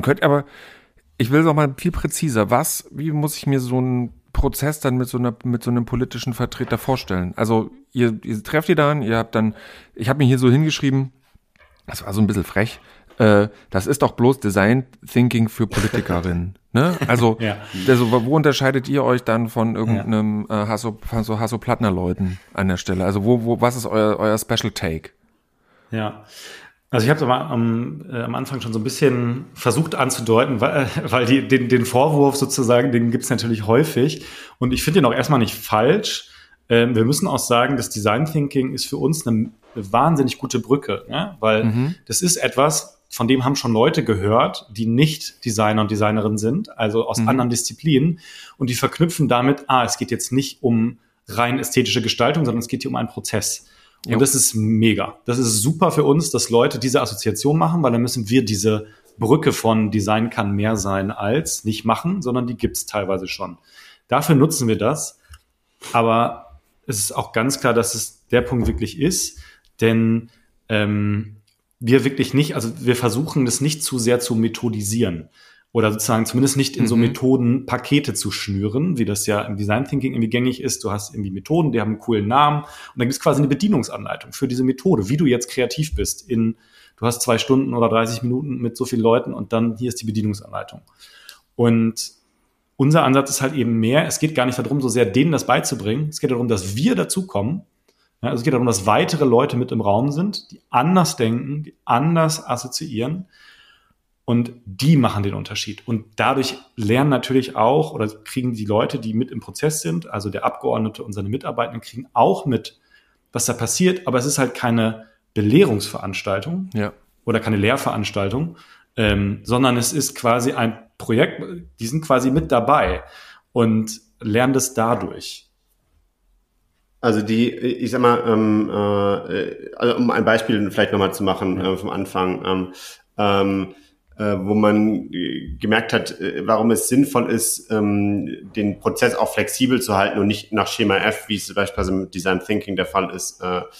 Ich will es auch mal viel präziser. Wie muss ich mir so einen Prozess dann mit so einem politischen Vertreter vorstellen? Also ihr trefft ihr dann, ich habe mir hier so hingeschrieben, das war so ein bisschen frech, das ist doch bloß Design Thinking für Politikerinnen. Ne? Also, wo unterscheidet ihr euch dann von irgendeinem Hasso-Plattner-Leuten an der Stelle? Also was ist euer Special Take? Ja, also ich habe es am Anfang schon so ein bisschen versucht anzudeuten, weil den Vorwurf sozusagen, den gibt es natürlich häufig. Und ich finde den auch erstmal nicht falsch. Wir müssen auch sagen, das Design Thinking ist für uns eine wahnsinnig gute Brücke, ne? Weil das ist etwas, von dem haben schon Leute gehört, die nicht Designer und Designerinnen sind, also aus anderen Disziplinen. Und die verknüpfen damit, es geht jetzt nicht um rein ästhetische Gestaltung, sondern es geht hier um einen Prozess. Und das ist mega. Das ist super für uns, dass Leute diese Assoziation machen, weil dann müssen wir diese Brücke von Design kann mehr sein als nicht machen, sondern die gibt's teilweise schon. Dafür nutzen wir das. Aber es ist auch ganz klar, dass es der Punkt wirklich ist, denn wir wirklich nicht, also wir versuchen das nicht zu sehr zu methodisieren oder sozusagen zumindest nicht in so Methodenpakete zu schnüren, wie das ja im Design Thinking irgendwie gängig ist. Du hast irgendwie Methoden, die haben einen coolen Namen und dann gibt es quasi eine Bedienungsanleitung für diese Methode, wie du jetzt kreativ bist. Du hast 2 Stunden oder 30 Minuten mit so vielen Leuten und dann hier ist die Bedienungsanleitung. Und unser Ansatz ist halt eben mehr, es geht gar nicht darum, so sehr denen das beizubringen, es geht darum, dass wir dazukommen. Ja, also es geht darum, dass weitere Leute mit im Raum sind, die anders denken, die anders assoziieren und die machen den Unterschied. Und dadurch lernen natürlich auch oder kriegen die Leute, die mit im Prozess sind, also der Abgeordnete und seine Mitarbeitenden, kriegen auch mit, was da passiert. Aber es ist halt keine Belehrungsveranstaltung oder keine Lehrveranstaltung, sondern es ist quasi ein Projekt, die sind quasi mit dabei und lernen das dadurch. Also ich sag mal, also um ein Beispiel vielleicht nochmal zu machen vom Anfang, wo man gemerkt hat, warum es sinnvoll ist, den Prozess auch flexibel zu halten und nicht nach Schema F, wie es beispielsweise mit Design Thinking der Fall ist,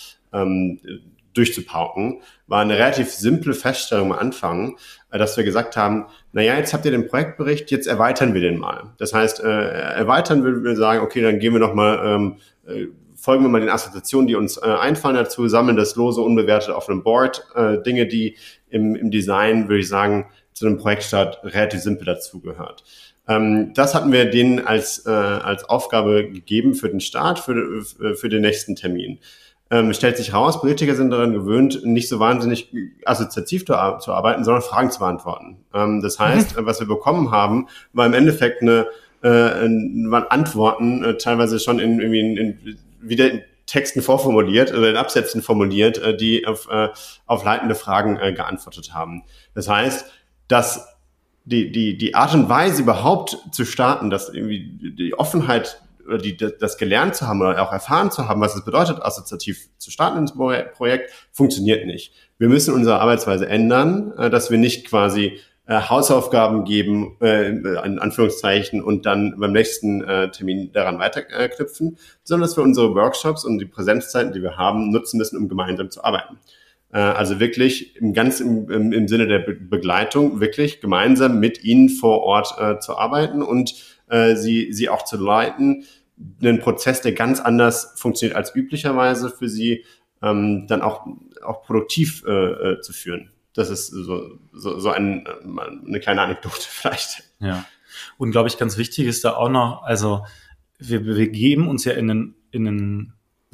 durchzupauken, war eine relativ simple Feststellung am Anfang, dass wir gesagt haben, jetzt habt ihr den Projektbericht, jetzt erweitern wir den mal. Das heißt, erweitern will wir sagen, okay, dann gehen wir nochmal folgen wir mal den Assoziationen, die uns einfallen dazu, sammeln das lose, unbewertet auf einem Board. Dinge, die im Design, würde ich sagen, zu einem Projektstart relativ simpel dazugehört. Das hatten wir denen als Aufgabe gegeben für den Start, für den nächsten Termin. Stellt sich raus, Politiker sind daran gewöhnt, nicht so wahnsinnig assoziativ zu arbeiten, sondern Fragen zu beantworten. Das heißt, was wir bekommen haben, war im Endeffekt waren Antworten teilweise schon in wieder in Texten vorformuliert oder in Absätzen formuliert, die auf leitende Fragen geantwortet haben. Das heißt, dass die Art und Weise überhaupt zu starten, dass irgendwie die Offenheit oder das gelernt zu haben oder auch erfahren zu haben, was es bedeutet, assoziativ zu starten ins Projekt, funktioniert nicht. Wir müssen unsere Arbeitsweise ändern, dass wir nicht quasi Hausaufgaben geben, in Anführungszeichen, und dann beim nächsten Termin daran weiterknüpfen, sondern dass wir unsere Workshops und die Präsenzzeiten, die wir haben, nutzen müssen, um gemeinsam zu arbeiten. Also wirklich im Sinne der Begleitung, wirklich gemeinsam mit ihnen vor Ort zu arbeiten und sie auch zu leiten, einen Prozess, der ganz anders funktioniert als üblicherweise für sie, dann auch produktiv zu führen. Das ist so eine kleine Anekdote vielleicht. Ja. Und glaube ich, ganz wichtig ist da auch noch, also wir begeben uns ja in einen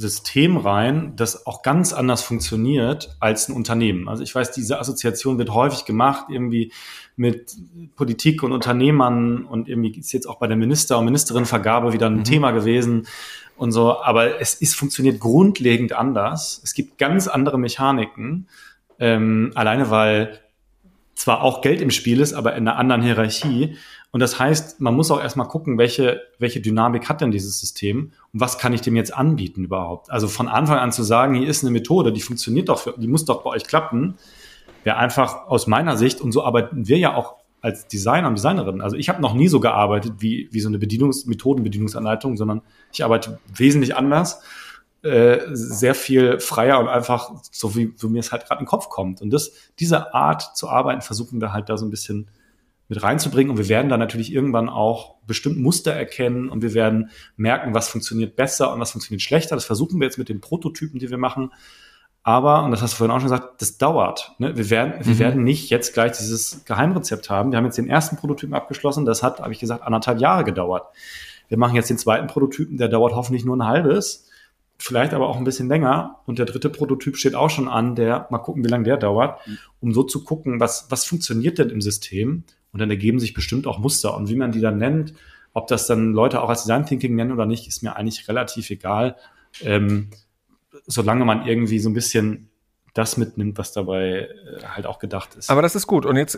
System rein, das auch ganz anders funktioniert als ein Unternehmen. Also ich weiß, diese Assoziation wird häufig gemacht, irgendwie mit Politik und Unternehmern, und irgendwie ist jetzt auch bei der Minister- und Ministerinnenvergabe wieder ein Thema gewesen und so. Aber es funktioniert grundlegend anders. Es gibt ganz andere Mechaniken, alleine weil zwar auch Geld im Spiel ist, aber in einer anderen Hierarchie. Und das heißt, man muss auch erstmal gucken, welche Dynamik hat denn dieses System und was kann ich dem jetzt anbieten überhaupt? Also von Anfang an zu sagen, hier ist eine Methode, die funktioniert doch, die muss doch bei euch klappen, wäre einfach aus meiner Sicht, und so arbeiten wir ja auch als Designer und Designerin. Also ich habe noch nie so gearbeitet wie so eine Methodenbedienungsanleitung, sondern ich arbeite wesentlich anders, sehr viel freier und einfach so, wie mir es halt gerade in den Kopf kommt. Und diese Art zu arbeiten versuchen wir halt da so ein bisschen mit reinzubringen, und wir werden dann natürlich irgendwann auch bestimmt Muster erkennen und wir werden merken, was funktioniert besser und was funktioniert schlechter. Das versuchen wir jetzt mit den Prototypen, die wir machen. Aber, und das hast du vorhin auch schon gesagt, das dauert. Ne? Wir werden nicht jetzt gleich dieses Geheimrezept haben. Wir haben jetzt den ersten Prototypen abgeschlossen. Das hat, habe ich gesagt, 1,5 Jahre gedauert. Wir machen jetzt den zweiten Prototypen, der dauert hoffentlich nur ein halbes, vielleicht aber auch ein bisschen länger. Und der dritte Prototyp steht auch schon an, mal gucken, wie lange der dauert, um so zu gucken, was funktioniert denn im System. Und dann ergeben sich bestimmt auch Muster. Und wie man die dann nennt, ob das dann Leute auch als Design Thinking nennen oder nicht, ist mir eigentlich relativ egal. Solange man irgendwie so ein bisschen das mitnimmt, was dabei halt auch gedacht ist. Aber das ist gut. Und jetzt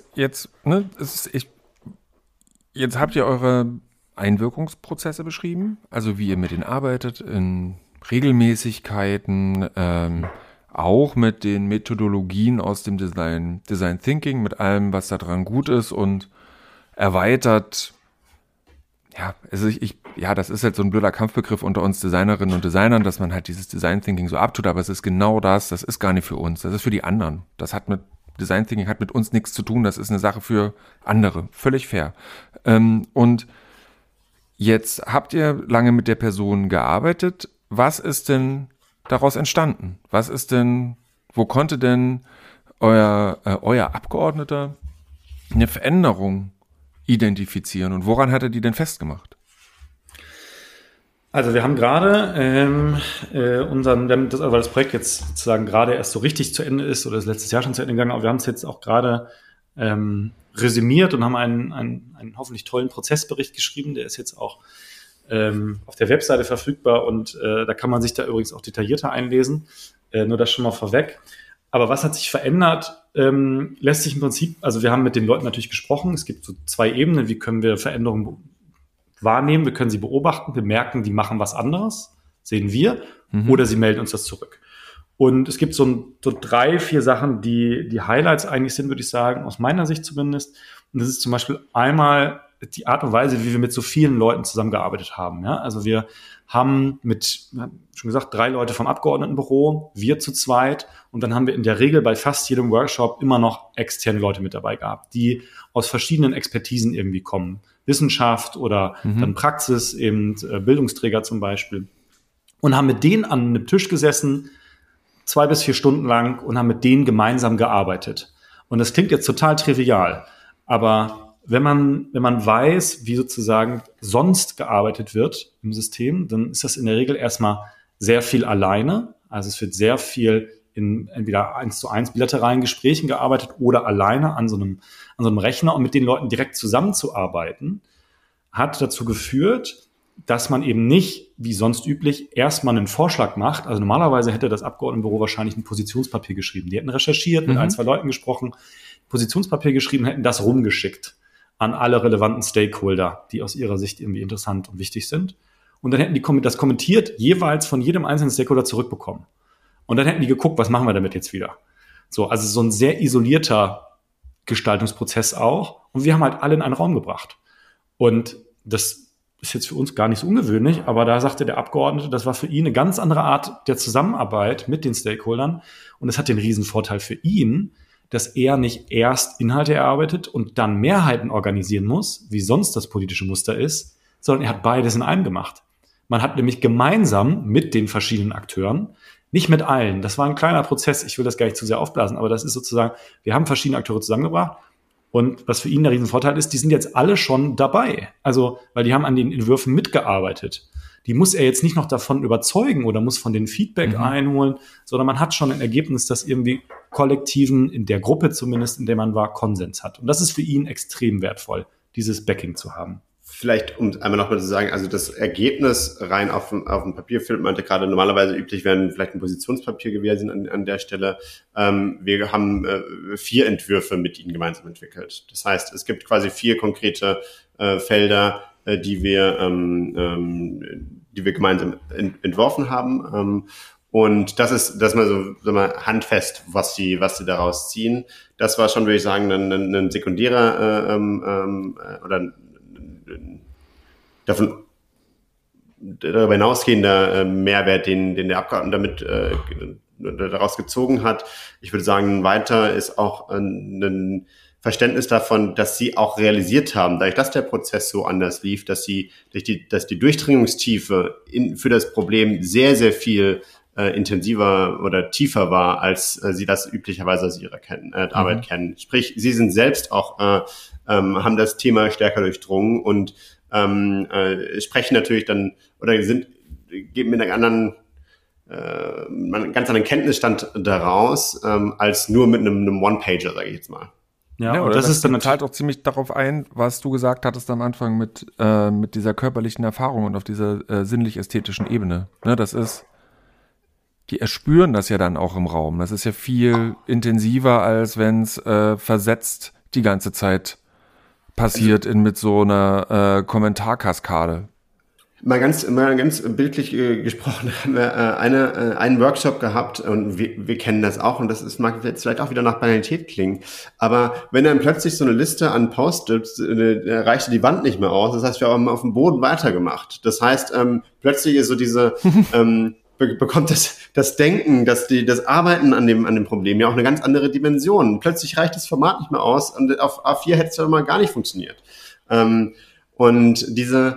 habt ihr eure Einwirkungsprozesse beschrieben, also wie ihr mit denen arbeitet, in Regelmäßigkeiten, auch mit den Methodologien aus dem Design Thinking, mit allem, was da dran gut ist und erweitert. Ja, also das ist halt so ein blöder Kampfbegriff unter uns Designerinnen und Designern, dass man halt dieses Design Thinking so abtut, aber es ist genau das ist gar nicht für uns, das ist für die anderen. Design Thinking hat mit uns nichts zu tun, das ist eine Sache für andere, völlig fair. Und jetzt habt ihr lange mit der Person gearbeitet. Was ist denn daraus entstanden? Wo konnte denn euer Abgeordneter eine Veränderung identifizieren und woran hat er die denn festgemacht? Also wir haben gerade weil das Projekt jetzt sozusagen gerade erst so richtig zu Ende ist oder ist letztes Jahr schon zu Ende gegangen, aber wir haben es jetzt auch gerade resümiert und haben einen hoffentlich tollen Prozessbericht geschrieben, der ist jetzt auch auf der Webseite verfügbar und da kann man sich da übrigens auch detaillierter einlesen, nur das schon mal vorweg. Aber was hat sich verändert, lässt sich im Prinzip, also wir haben mit den Leuten natürlich gesprochen, es gibt so 2 Ebenen, wie können wir Veränderungen wahrnehmen, wir können sie beobachten, wir merken, die machen was anderes, sehen wir, oder sie melden uns das zurück. Und es gibt so 3, 4 Sachen, die Highlights eigentlich sind, würde ich sagen, aus meiner Sicht zumindest. Und das ist zum Beispiel einmal die Art und Weise, wie wir mit so vielen Leuten zusammengearbeitet haben. Ja? Also wir haben schon gesagt, 3 Leute vom Abgeordnetenbüro, wir zu zweit. Und dann haben wir in der Regel bei fast jedem Workshop immer noch externe Leute mit dabei gehabt, die aus verschiedenen Expertisen irgendwie kommen. Wissenschaft oder dann Praxis, eben Bildungsträger zum Beispiel. Und haben mit denen an einem Tisch gesessen, 2 bis 4 Stunden lang und haben mit denen gemeinsam gearbeitet. Und das klingt jetzt total trivial, aber wenn man weiß, wie sozusagen sonst gearbeitet wird im System, dann ist das in der Regel erstmal sehr viel alleine. Also es wird sehr viel in entweder 1:1 bilateralen Gesprächen gearbeitet oder alleine an so einem Rechner, und mit den Leuten direkt zusammenzuarbeiten, hat dazu geführt, dass man eben nicht, wie sonst üblich, erstmal einen Vorschlag macht. Also normalerweise hätte das Abgeordnetenbüro wahrscheinlich ein Positionspapier geschrieben. Die hätten recherchiert, mit 1, 2 Leuten gesprochen, Positionspapier geschrieben, hätten das rumgeschickt an alle relevanten Stakeholder, die aus ihrer Sicht irgendwie interessant und wichtig sind. Und dann hätten die das kommentiert, jeweils von jedem einzelnen Stakeholder zurückbekommen. Und dann hätten die geguckt, was machen wir damit jetzt wieder? So, also so ein sehr isolierter Gestaltungsprozess auch. Und wir haben halt alle in einen Raum gebracht. Und das ist jetzt für uns gar nicht so ungewöhnlich, aber da sagte der Abgeordnete, das war für ihn eine ganz andere Art der Zusammenarbeit mit den Stakeholdern. Und es hat den riesen Vorteil für ihn, dass er nicht erst Inhalte erarbeitet und dann Mehrheiten organisieren muss, wie sonst das politische Muster ist, sondern er hat beides in einem gemacht. Man hat nämlich gemeinsam mit den verschiedenen Akteuren, nicht mit allen, das war ein kleiner Prozess, ich will das gar nicht zu sehr aufblasen, aber das ist sozusagen, wir haben verschiedene Akteure zusammengebracht Und was für ihn der Riesenvorteil ist, die sind jetzt alle schon dabei. Also, weil die haben an den Entwürfen mitgearbeitet. Die muss er jetzt nicht noch davon überzeugen oder muss von den Feedback einholen, sondern man hat schon ein Ergebnis, das irgendwie kollektiven, in der Gruppe zumindest, in der man war, Konsens hat. Und das ist für ihn extrem wertvoll, dieses Backing zu haben. Vielleicht, um einmal nochmal zu sagen, also das Ergebnis rein auf dem Papier findet man gerade normalerweise üblich, wären vielleicht ein Positionspapier gewesen an der Stelle. Wir haben 4 Entwürfe mit Ihnen gemeinsam entwickelt. Das heißt, es gibt quasi 4 konkrete Felder, die wir gemeinsam entworfen haben. Und das ist mal so handfest, was sie daraus ziehen. Das war schon, würde ich sagen, ein sekundärer oder darüber hinausgehender Mehrwert, den der Abgeordnete damit daraus gezogen hat. Ich würde sagen, weiter ist auch ein Verständnis davon, dass sie auch realisiert haben, dadurch, dass der Prozess so anders lief, dass die Durchdringungstiefe für das Problem sehr, sehr viel intensiver oder tiefer war, als sie das üblicherweise aus ihrer Arbeit kennen. Sprich, sie sind selbst auch, haben das Thema stärker durchdrungen und sprechen natürlich dann oder geben mit einem ganz anderen Kenntnisstand daraus, als nur mit einem One-Pager, sage ich jetzt mal. Ja, und das ist dann halt auch ziemlich darauf ein, was du gesagt hattest am Anfang mit dieser körperlichen Erfahrung und auf dieser sinnlich-ästhetischen Ebene. Ne, das ist, die erspüren das ja dann auch im Raum. Das ist ja viel intensiver, als wenn es versetzt die ganze Zeit passiert mit so einer Kommentarkaskade. Mal ganz bildlich gesprochen, haben wir einen Workshop gehabt und wir kennen das auch und mag jetzt vielleicht auch wieder nach Banalität klingen, aber wenn dann plötzlich so eine Liste an Post-its, reichte die Wand nicht mehr aus, das heißt, wir haben auf dem Boden weitergemacht. Das heißt, plötzlich ist so diese bekommt das Denken, das Arbeiten an dem Problem ja auch eine ganz andere Dimension. Plötzlich reicht das Format nicht mehr aus und auf A4 hätte es ja mal gar nicht funktioniert. Und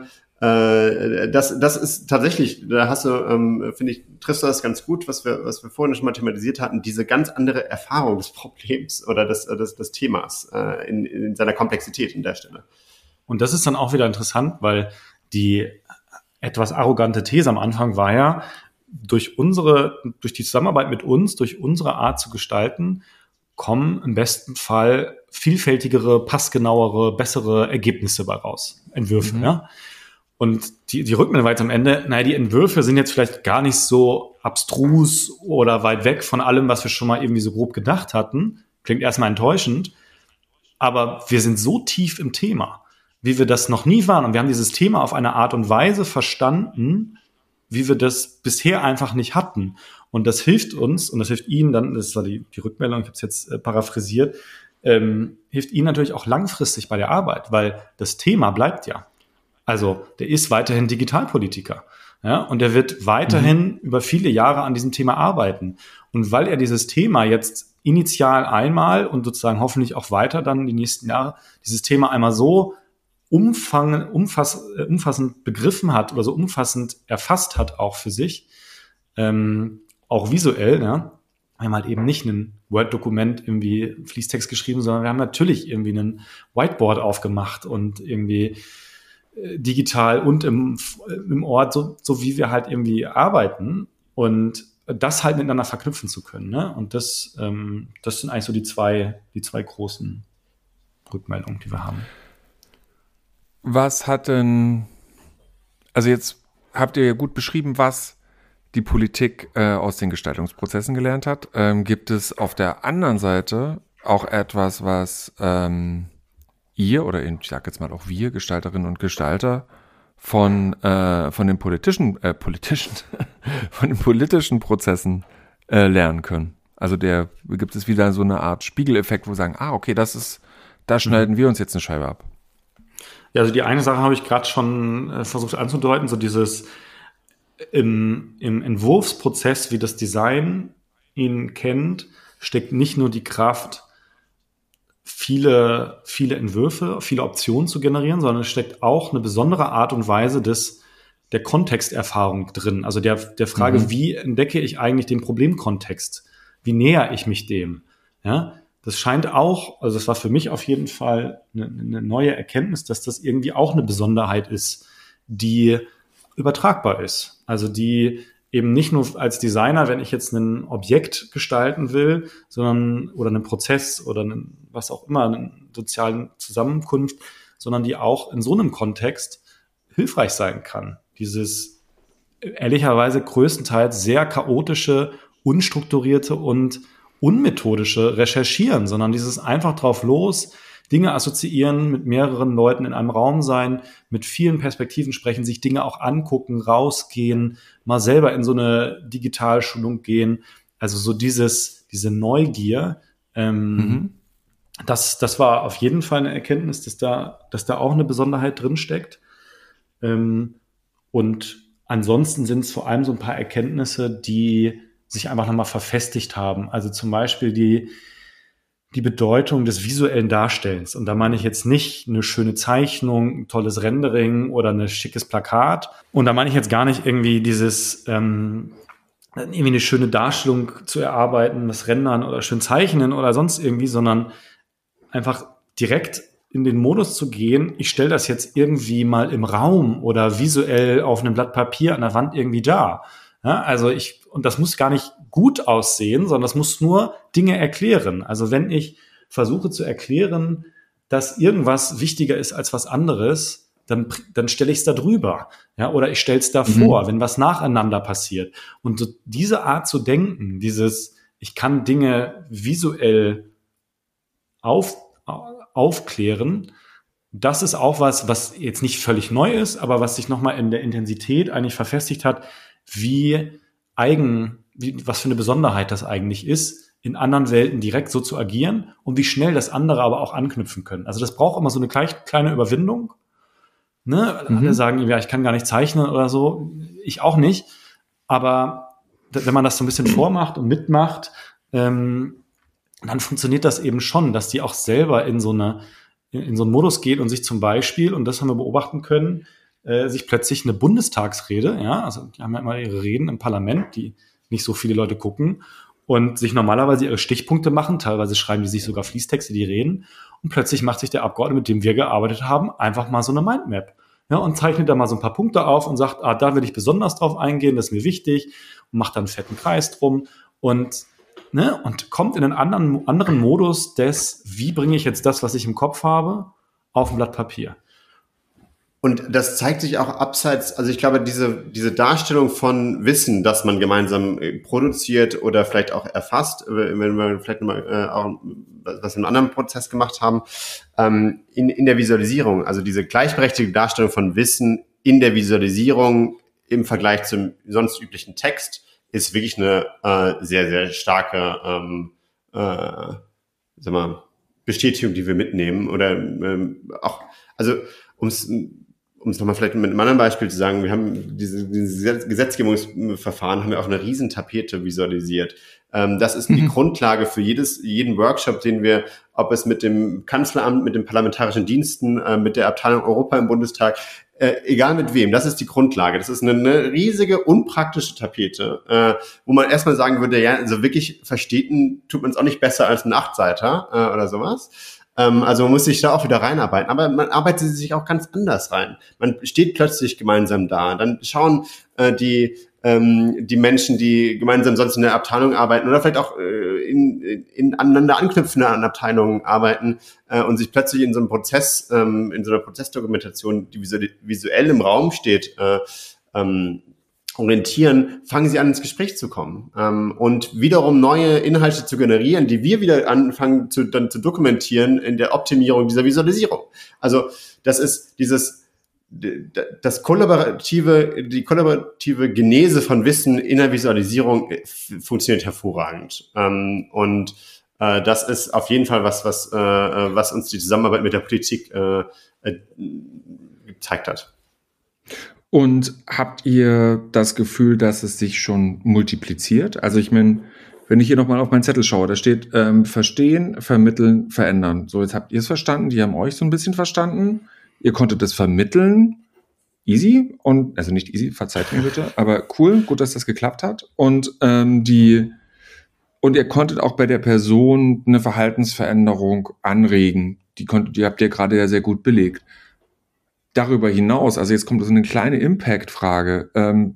das ist tatsächlich, da hast du, finde ich, triffst du das ganz gut, was wir vorhin schon mal thematisiert hatten, diese ganz andere Erfahrung des Problems oder des Themas in seiner Komplexität an der Stelle. Und das ist dann auch wieder interessant, weil die etwas arrogante These am Anfang war ja, durch die Zusammenarbeit mit uns, durch unsere Art zu gestalten, kommen im besten Fall vielfältigere, passgenauere, bessere Ergebnisse bei raus. Entwürfe, ja. Und die Rückmeldung war jetzt am Ende, die Entwürfe sind jetzt vielleicht gar nicht so abstrus oder weit weg von allem, was wir schon mal irgendwie so grob gedacht hatten. Klingt erstmal enttäuschend, aber wir sind so tief im Thema, wie wir das noch nie waren. Und wir haben dieses Thema auf eine Art und Weise verstanden, wie wir das bisher einfach nicht hatten. Und das hilft uns, und das hilft Ihnen dann, das war die Rückmeldung, ich habe es jetzt paraphrasiert, hilft Ihnen natürlich auch langfristig bei der Arbeit, weil das Thema bleibt ja. Also der ist weiterhin Digitalpolitiker, ja, und der wird weiterhin über viele Jahre an diesem Thema arbeiten. Und weil er dieses Thema jetzt initial einmal und sozusagen hoffentlich auch weiter dann die nächsten Jahre dieses Thema einmal so umfassend begriffen hat oder so umfassend erfasst hat auch für sich, auch visuell, ja. Wir haben halt eben nicht ein Word-Dokument irgendwie Fließtext geschrieben, sondern wir haben natürlich irgendwie ein Whiteboard aufgemacht und irgendwie digital und im Ort, so wie wir halt irgendwie arbeiten und das halt miteinander verknüpfen zu können, ne? Und das sind eigentlich so die zwei großen Rückmeldungen, die wir haben. Was hat denn, also jetzt habt ihr ja gut beschrieben, was die Politik aus den Gestaltungsprozessen gelernt hat. Gibt es auf der anderen Seite auch etwas, was ihr oder ich sage jetzt mal auch wir, Gestalterinnen und Gestalter, von den politischen Prozessen lernen können? Also gibt es wieder so eine Art Spiegeleffekt, wo wir sagen, okay, da schneiden wir uns jetzt eine Scheibe ab. Ja, also die eine Sache habe ich gerade schon versucht anzudeuten, so dieses im Entwurfsprozess, wie das Design ihn kennt, steckt nicht nur die Kraft, viele Entwürfe, viele Optionen zu generieren, sondern es steckt auch eine besondere Art und Weise der Kontexterfahrung drin. Also der Frage, wie entdecke ich eigentlich den Problemkontext? Wie näher ich mich dem? Ja, das scheint auch, also das war für mich auf jeden Fall eine neue Erkenntnis, dass das irgendwie auch eine Besonderheit ist, die übertragbar ist. Also die eben nicht nur als Designer, wenn ich jetzt ein Objekt gestalten will, sondern oder einen Prozess oder was auch immer, eine soziale Zusammenkunft, sondern die auch in so einem Kontext hilfreich sein kann. Dieses ehrlicherweise größtenteils sehr chaotische, unstrukturierte und unmethodische Recherchieren, sondern dieses einfach drauf los, Dinge assoziieren, mit mehreren Leuten in einem Raum sein, mit vielen Perspektiven sprechen, sich Dinge auch angucken, rausgehen, mal selber in so eine Digitalschulung gehen. Also so diese Neugier, das war auf jeden Fall eine Erkenntnis, dass da auch eine Besonderheit drin steckt. Und ansonsten sind es vor allem so ein paar Erkenntnisse, die sich einfach nochmal verfestigt haben. Also zum Beispiel die Bedeutung des visuellen Darstellens. Und da meine ich jetzt nicht eine schöne Zeichnung, ein tolles Rendering oder ein schickes Plakat. Und da meine ich jetzt gar nicht irgendwie dieses irgendwie eine schöne Darstellung zu erarbeiten, das Rendern oder schön zeichnen oder sonst irgendwie, sondern einfach direkt in den Modus zu gehen, ich stelle das jetzt irgendwie mal im Raum oder visuell auf einem Blatt Papier an der Wand irgendwie da. Ja, also und das muss gar nicht gut aussehen, sondern das muss nur Dinge erklären. Also wenn ich versuche zu erklären, dass irgendwas wichtiger ist als was anderes, dann stelle ich es da drüber. Ja, oder ich stelle es davor, wenn was nacheinander passiert. Und so diese Art zu denken, ich kann Dinge visuell aufklären, das ist auch was jetzt nicht völlig neu ist, aber was sich nochmal in der Intensität eigentlich verfestigt hat, was für eine Besonderheit das eigentlich ist, in anderen Welten direkt so zu agieren und wie schnell das andere aber auch anknüpfen können. Also das braucht immer so eine kleine Überwindung. Ne? Alle sagen, ja, ich kann gar nicht zeichnen oder so. Ich auch nicht. Aber wenn man das so ein bisschen vormacht und mitmacht, dann funktioniert das eben schon, dass die auch selber in so einen Modus geht und sich zum Beispiel, und das haben wir beobachten können, sich plötzlich eine Bundestagsrede, ja, also die haben ja immer ihre Reden im Parlament, die nicht so viele Leute gucken und sich normalerweise ihre Stichpunkte machen, teilweise schreiben die sich sogar Fließtexte, die reden, und plötzlich macht sich der Abgeordnete, mit dem wir gearbeitet haben, einfach mal so eine Mindmap, ja, und zeichnet da mal so ein paar Punkte auf und sagt, da will ich besonders drauf eingehen, das ist mir wichtig, und macht dann einen fetten Kreis drum und kommt in einen anderen Modus wie bringe ich jetzt das, was ich im Kopf habe, auf ein Blatt Papier. Und das zeigt sich auch abseits, also ich glaube, diese Darstellung von Wissen, das man gemeinsam produziert oder vielleicht auch erfasst, wenn wir vielleicht nochmal auch was in einem anderen Prozess gemacht haben, in der Visualisierung, also diese gleichberechtigte Darstellung von Wissen in der Visualisierung im Vergleich zum sonst üblichen Text, ist wirklich eine sehr, sehr starke Bestätigung, die wir mitnehmen. Oder auch, also um es nochmal vielleicht mit einem anderen Beispiel zu sagen, wir haben diese Gesetzgebungsverfahren, haben wir auf einer riesen Tapete visualisiert. Das ist die Grundlage für jeden Workshop, den wir, ob es mit dem Kanzleramt, mit den parlamentarischen Diensten, mit der Abteilung Europa im Bundestag, egal mit wem, das ist die Grundlage. Das ist eine riesige, unpraktische Tapete, wo man erstmal sagen würde, ja, also wirklich verstehen tut man es auch nicht besser als ein Achtseiter oder sowas. Also man muss sich da auch wieder reinarbeiten. Aber man arbeitet sich auch ganz anders rein. Man steht plötzlich gemeinsam da. Dann schauen die Menschen, die gemeinsam sonst in der Abteilung arbeiten oder vielleicht auch in aneinander anknüpfende Abteilungen arbeiten und sich plötzlich in so einem Prozess, in so einer Prozessdokumentation, die visuell im Raum steht, orientieren, fangen sie an, ins Gespräch zu kommen und wiederum neue Inhalte zu generieren, die wir wieder anfangen zu dokumentieren in der Optimierung dieser Visualisierung. Also das ist die kollaborative Genese von Wissen in der Visualisierung funktioniert hervorragend. Und das ist auf jeden Fall was uns die Zusammenarbeit mit der Politik gezeigt hat. Und habt ihr das Gefühl, dass es sich schon multipliziert? Also ich meine, wenn ich hier nochmal auf meinen Zettel schaue, da steht verstehen, vermitteln, verändern. So, jetzt habt ihr es verstanden, die haben euch so ein bisschen verstanden. Ihr konntet es vermitteln. Easy. Und also nicht easy, verzeiht mir bitte, aber cool, gut, dass das geklappt hat. Und Und ihr konntet auch bei der Person eine Verhaltensveränderung anregen. Die habt ihr gerade ja sehr gut belegt. Darüber hinaus, also jetzt kommt so eine kleine Impact-Frage.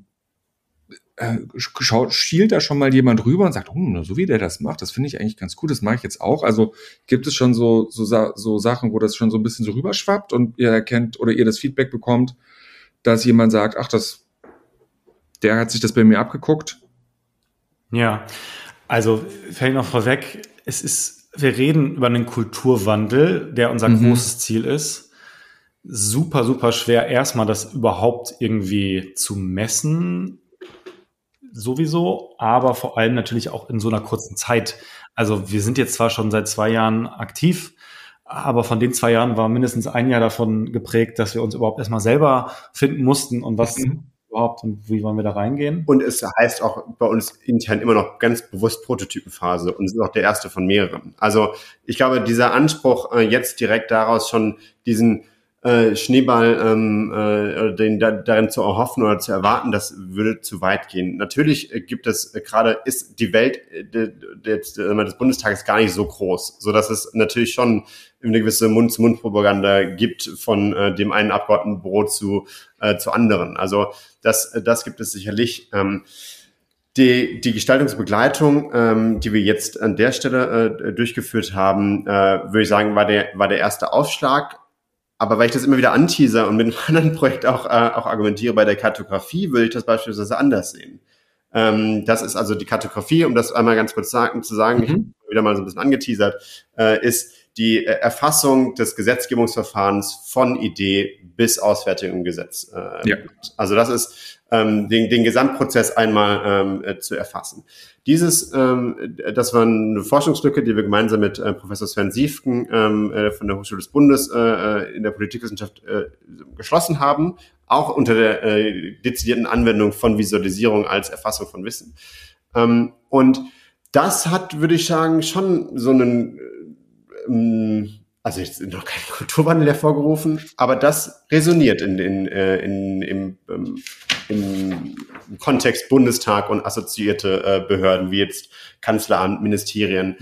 Schielt da schon mal jemand rüber und sagt, so wie der das macht, das finde ich eigentlich ganz gut, das mache ich jetzt auch. Also gibt es schon so Sachen, wo das schon so ein bisschen so rüberschwappt und ihr erkennt oder ihr das Feedback bekommt, dass jemand sagt, der hat sich das bei mir abgeguckt? Ja, also fällt noch vorweg, wir reden über einen Kulturwandel, der unser großes Ziel ist. Super, super schwer, erstmal das überhaupt irgendwie zu messen, sowieso, aber vor allem natürlich auch in so einer kurzen Zeit. Also wir sind jetzt zwar schon seit 2 Jahren aktiv, aber von den 2 Jahren war mindestens ein Jahr davon geprägt, dass wir uns überhaupt erstmal selber finden mussten und was überhaupt und wie wollen wir da reingehen. Und es heißt auch bei uns intern immer noch ganz bewusst Prototypenphase und es ist auch der erste von mehreren. Also ich glaube, dieser Anspruch, jetzt direkt daraus schon diesen Schneeball darin zu erhoffen oder zu erwarten, das würde zu weit gehen. Natürlich gibt es ist die Welt des Bundestages gar nicht so groß, so dass es natürlich schon eine gewisse Mund-zu-Mund-Propaganda gibt von dem einen Abgeordnetenbüro zu anderen. Also das gibt es sicherlich. Die Gestaltungsbegleitung, die wir jetzt an der Stelle durchgeführt haben, würde ich sagen, war der erste Aufschlag. Aber weil ich das immer wieder anteaser und mit einem anderen Projekt auch argumentiere bei der Kartografie, würde ich das beispielsweise anders sehen. Das ist also die Kartografie, um das einmal ganz kurz zu sagen, ich habe wieder mal so ein bisschen angeteasert, ist die Erfassung des Gesetzgebungsverfahrens von Idee bis Ausfertigung im Gesetz. Also das ist den Gesamtprozess einmal zu erfassen. Das war eine Forschungslücke, die wir gemeinsam mit Professor Sven Siefken von der Hochschule des Bundes in der Politikwissenschaft geschlossen haben, auch unter der dezidierten Anwendung von Visualisierung als Erfassung von Wissen. Und das hat, würde ich sagen, schon so einen also jetzt noch kein Kulturwandel hervorgerufen, aber das resoniert im Kontext Bundestag und assoziierte Behörden wie jetzt Kanzleramt, Ministerien.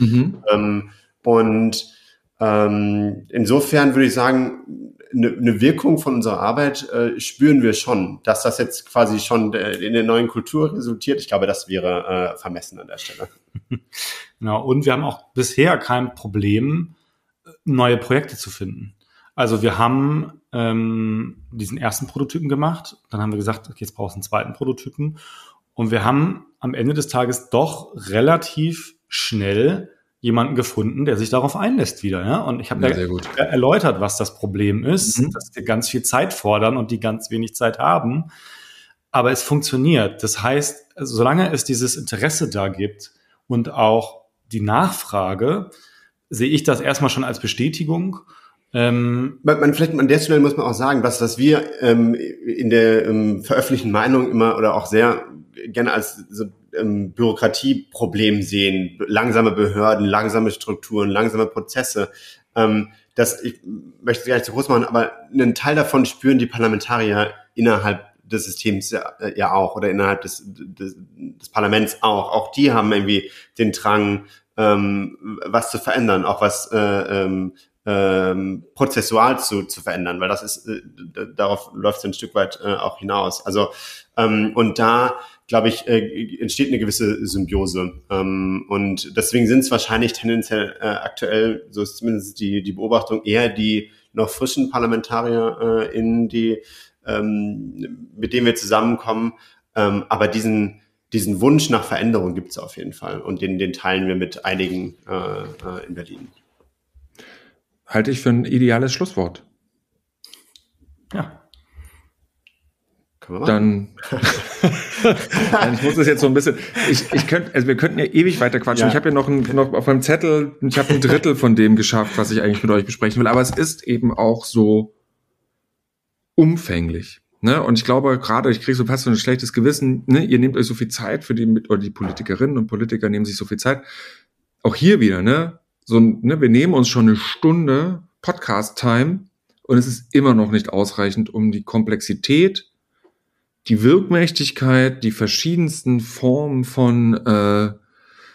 Insofern würde ich sagen, eine Wirkung von unserer Arbeit spüren wir schon. Dass das jetzt quasi schon in der neuen Kultur resultiert, ich glaube, das wäre vermessen an der Stelle. Genau, und wir haben auch bisher kein Problem, neue Projekte zu finden. Also wir haben diesen ersten Prototypen gemacht, dann haben wir gesagt, okay, jetzt brauchst du einen zweiten Prototypen und wir haben am Ende des Tages doch relativ schnell jemanden gefunden, der sich darauf einlässt wieder. Ja? Und ich habe erläutert, was das Problem ist, dass wir ganz viel Zeit fordern und die ganz wenig Zeit haben. Aber es funktioniert. Das heißt, solange es dieses Interesse da gibt und auch die Nachfrage, sehe ich das erstmal schon als Bestätigung. Vielleicht an der Stelle muss man auch sagen, was wir in der veröffentlichten Meinung immer oder auch sehr gerne als so Bürokratieproblem sehen, langsame Behörden, langsame Strukturen, langsame Prozesse. Ich möchte es gar nicht zu groß machen, aber einen Teil davon spüren die Parlamentarier innerhalb des Systems ja auch oder innerhalb des Parlaments auch. Auch die haben irgendwie den Drang, was zu verändern, auch was prozessual zu verändern, weil das ist, darauf läuft es ein Stück weit auch hinaus. Also und da, glaube ich, entsteht eine gewisse Symbiose. Und deswegen sind es wahrscheinlich tendenziell aktuell, so ist zumindest die Beobachtung, eher die noch frischen Parlamentarier mit denen wir zusammenkommen. Aber diesen Wunsch nach Veränderung gibt es auf jeden Fall. Und den teilen wir mit einigen in Berlin. Halte ich für ein ideales Schlusswort. Ja. Können wir machen. Dann, ich muss das jetzt so ein bisschen, wir könnten ja ewig weiter quatschen. Ja. Ich habe ja noch auf meinem Zettel, ich habe ein Drittel von dem geschafft, was ich eigentlich mit euch besprechen will. Aber es ist eben auch so umfänglich. Ne? Und ich glaube, gerade, ich kriege so fast so ein schlechtes Gewissen, ne? Ihr nehmt euch so viel Zeit oder die Politikerinnen und Politiker nehmen sich so viel Zeit. Auch hier wieder, ne? Wir nehmen uns schon eine Stunde Podcast-Time und es ist immer noch nicht ausreichend, um die Komplexität, die Wirkmächtigkeit, die verschiedensten Formen von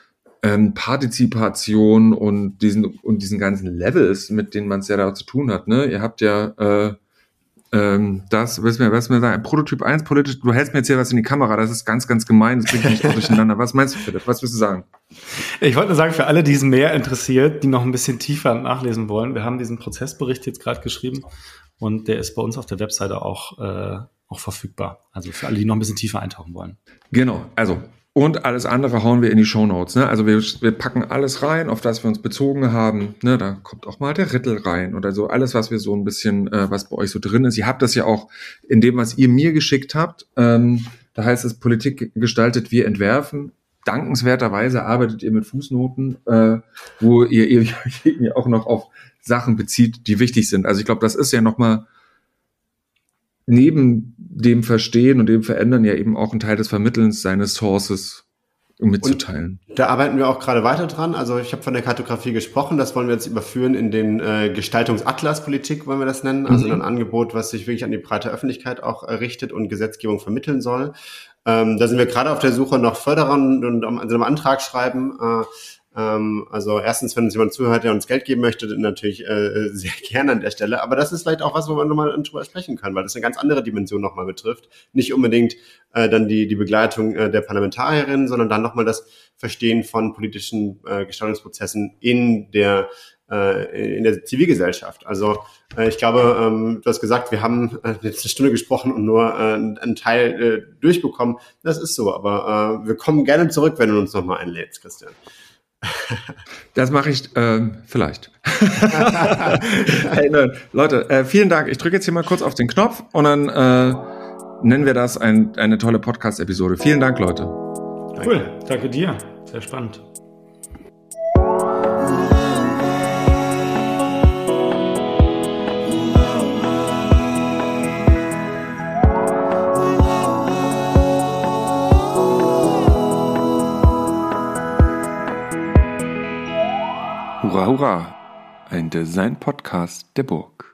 Partizipation und diesen ganzen Levels, mit denen man es ja da zu tun hat. Ne? Ihr habt ja was mir sagen, Prototyp 1 politisch, du hältst mir jetzt hier was in die Kamera, das ist ganz, ganz gemein, das bringt mich auch durcheinander. Was meinst du, Philipp? Was willst du sagen? Ich wollte nur sagen, für alle, die es mehr interessiert, die noch ein bisschen tiefer nachlesen wollen, wir haben diesen Prozessbericht jetzt gerade geschrieben und der ist bei uns auf der Webseite auch verfügbar. Also für alle, die noch ein bisschen tiefer eintauchen wollen. Genau, also und alles andere hauen wir in die Shownotes. Ne? Also wir packen alles rein, auf das wir uns bezogen haben. Ne? Da kommt auch mal der Rittel rein oder so. Alles, was wir so ein bisschen, was bei euch so drin ist. Ihr habt das ja auch in dem, was ihr mir geschickt habt. Da heißt es, Politik gestaltet, wir entwerfen. Dankenswerterweise arbeitet ihr mit Fußnoten, wo ihr auch noch auf Sachen bezieht, die wichtig sind. Also ich glaube, das ist ja nochmal neben dem Verstehen und dem Verändern ja eben auch ein Teil des Vermittelns seines Sources mitzuteilen. Und da arbeiten wir auch gerade weiter dran. Also ich habe von der Kartografie gesprochen, das wollen wir jetzt überführen in den Gestaltungsatlas Politik, wollen wir das nennen. Also ein Angebot, was sich wirklich an die breite Öffentlichkeit auch richtet und Gesetzgebung vermitteln soll. Da sind wir gerade auf der Suche nach Förderern und an so einem Antrag schreiben. Also erstens, wenn uns jemand zuhört, der uns Geld geben möchte, dann natürlich sehr gerne an der Stelle. Aber das ist vielleicht auch was, wo man nochmal drüber sprechen kann, weil das eine ganz andere Dimension nochmal betrifft. Nicht unbedingt dann die Begleitung der Parlamentarierinnen, sondern dann nochmal das Verstehen von politischen Gestaltungsprozessen in der Zivilgesellschaft. Also ich glaube, du hast gesagt, wir haben jetzt eine Stunde gesprochen und nur einen Teil durchbekommen. Das ist so, aber wir kommen gerne zurück, wenn du uns nochmal einlädst, Christian. Das mache ich vielleicht. Hey, Leute, vielen Dank. Ich drücke jetzt hier mal kurz auf den Knopf und dann nennen wir das eine tolle Podcast-Episode. Vielen Dank, Leute. Cool, danke dir. Sehr spannend. Hurra, hurra! Ein Design-Podcast der Burg.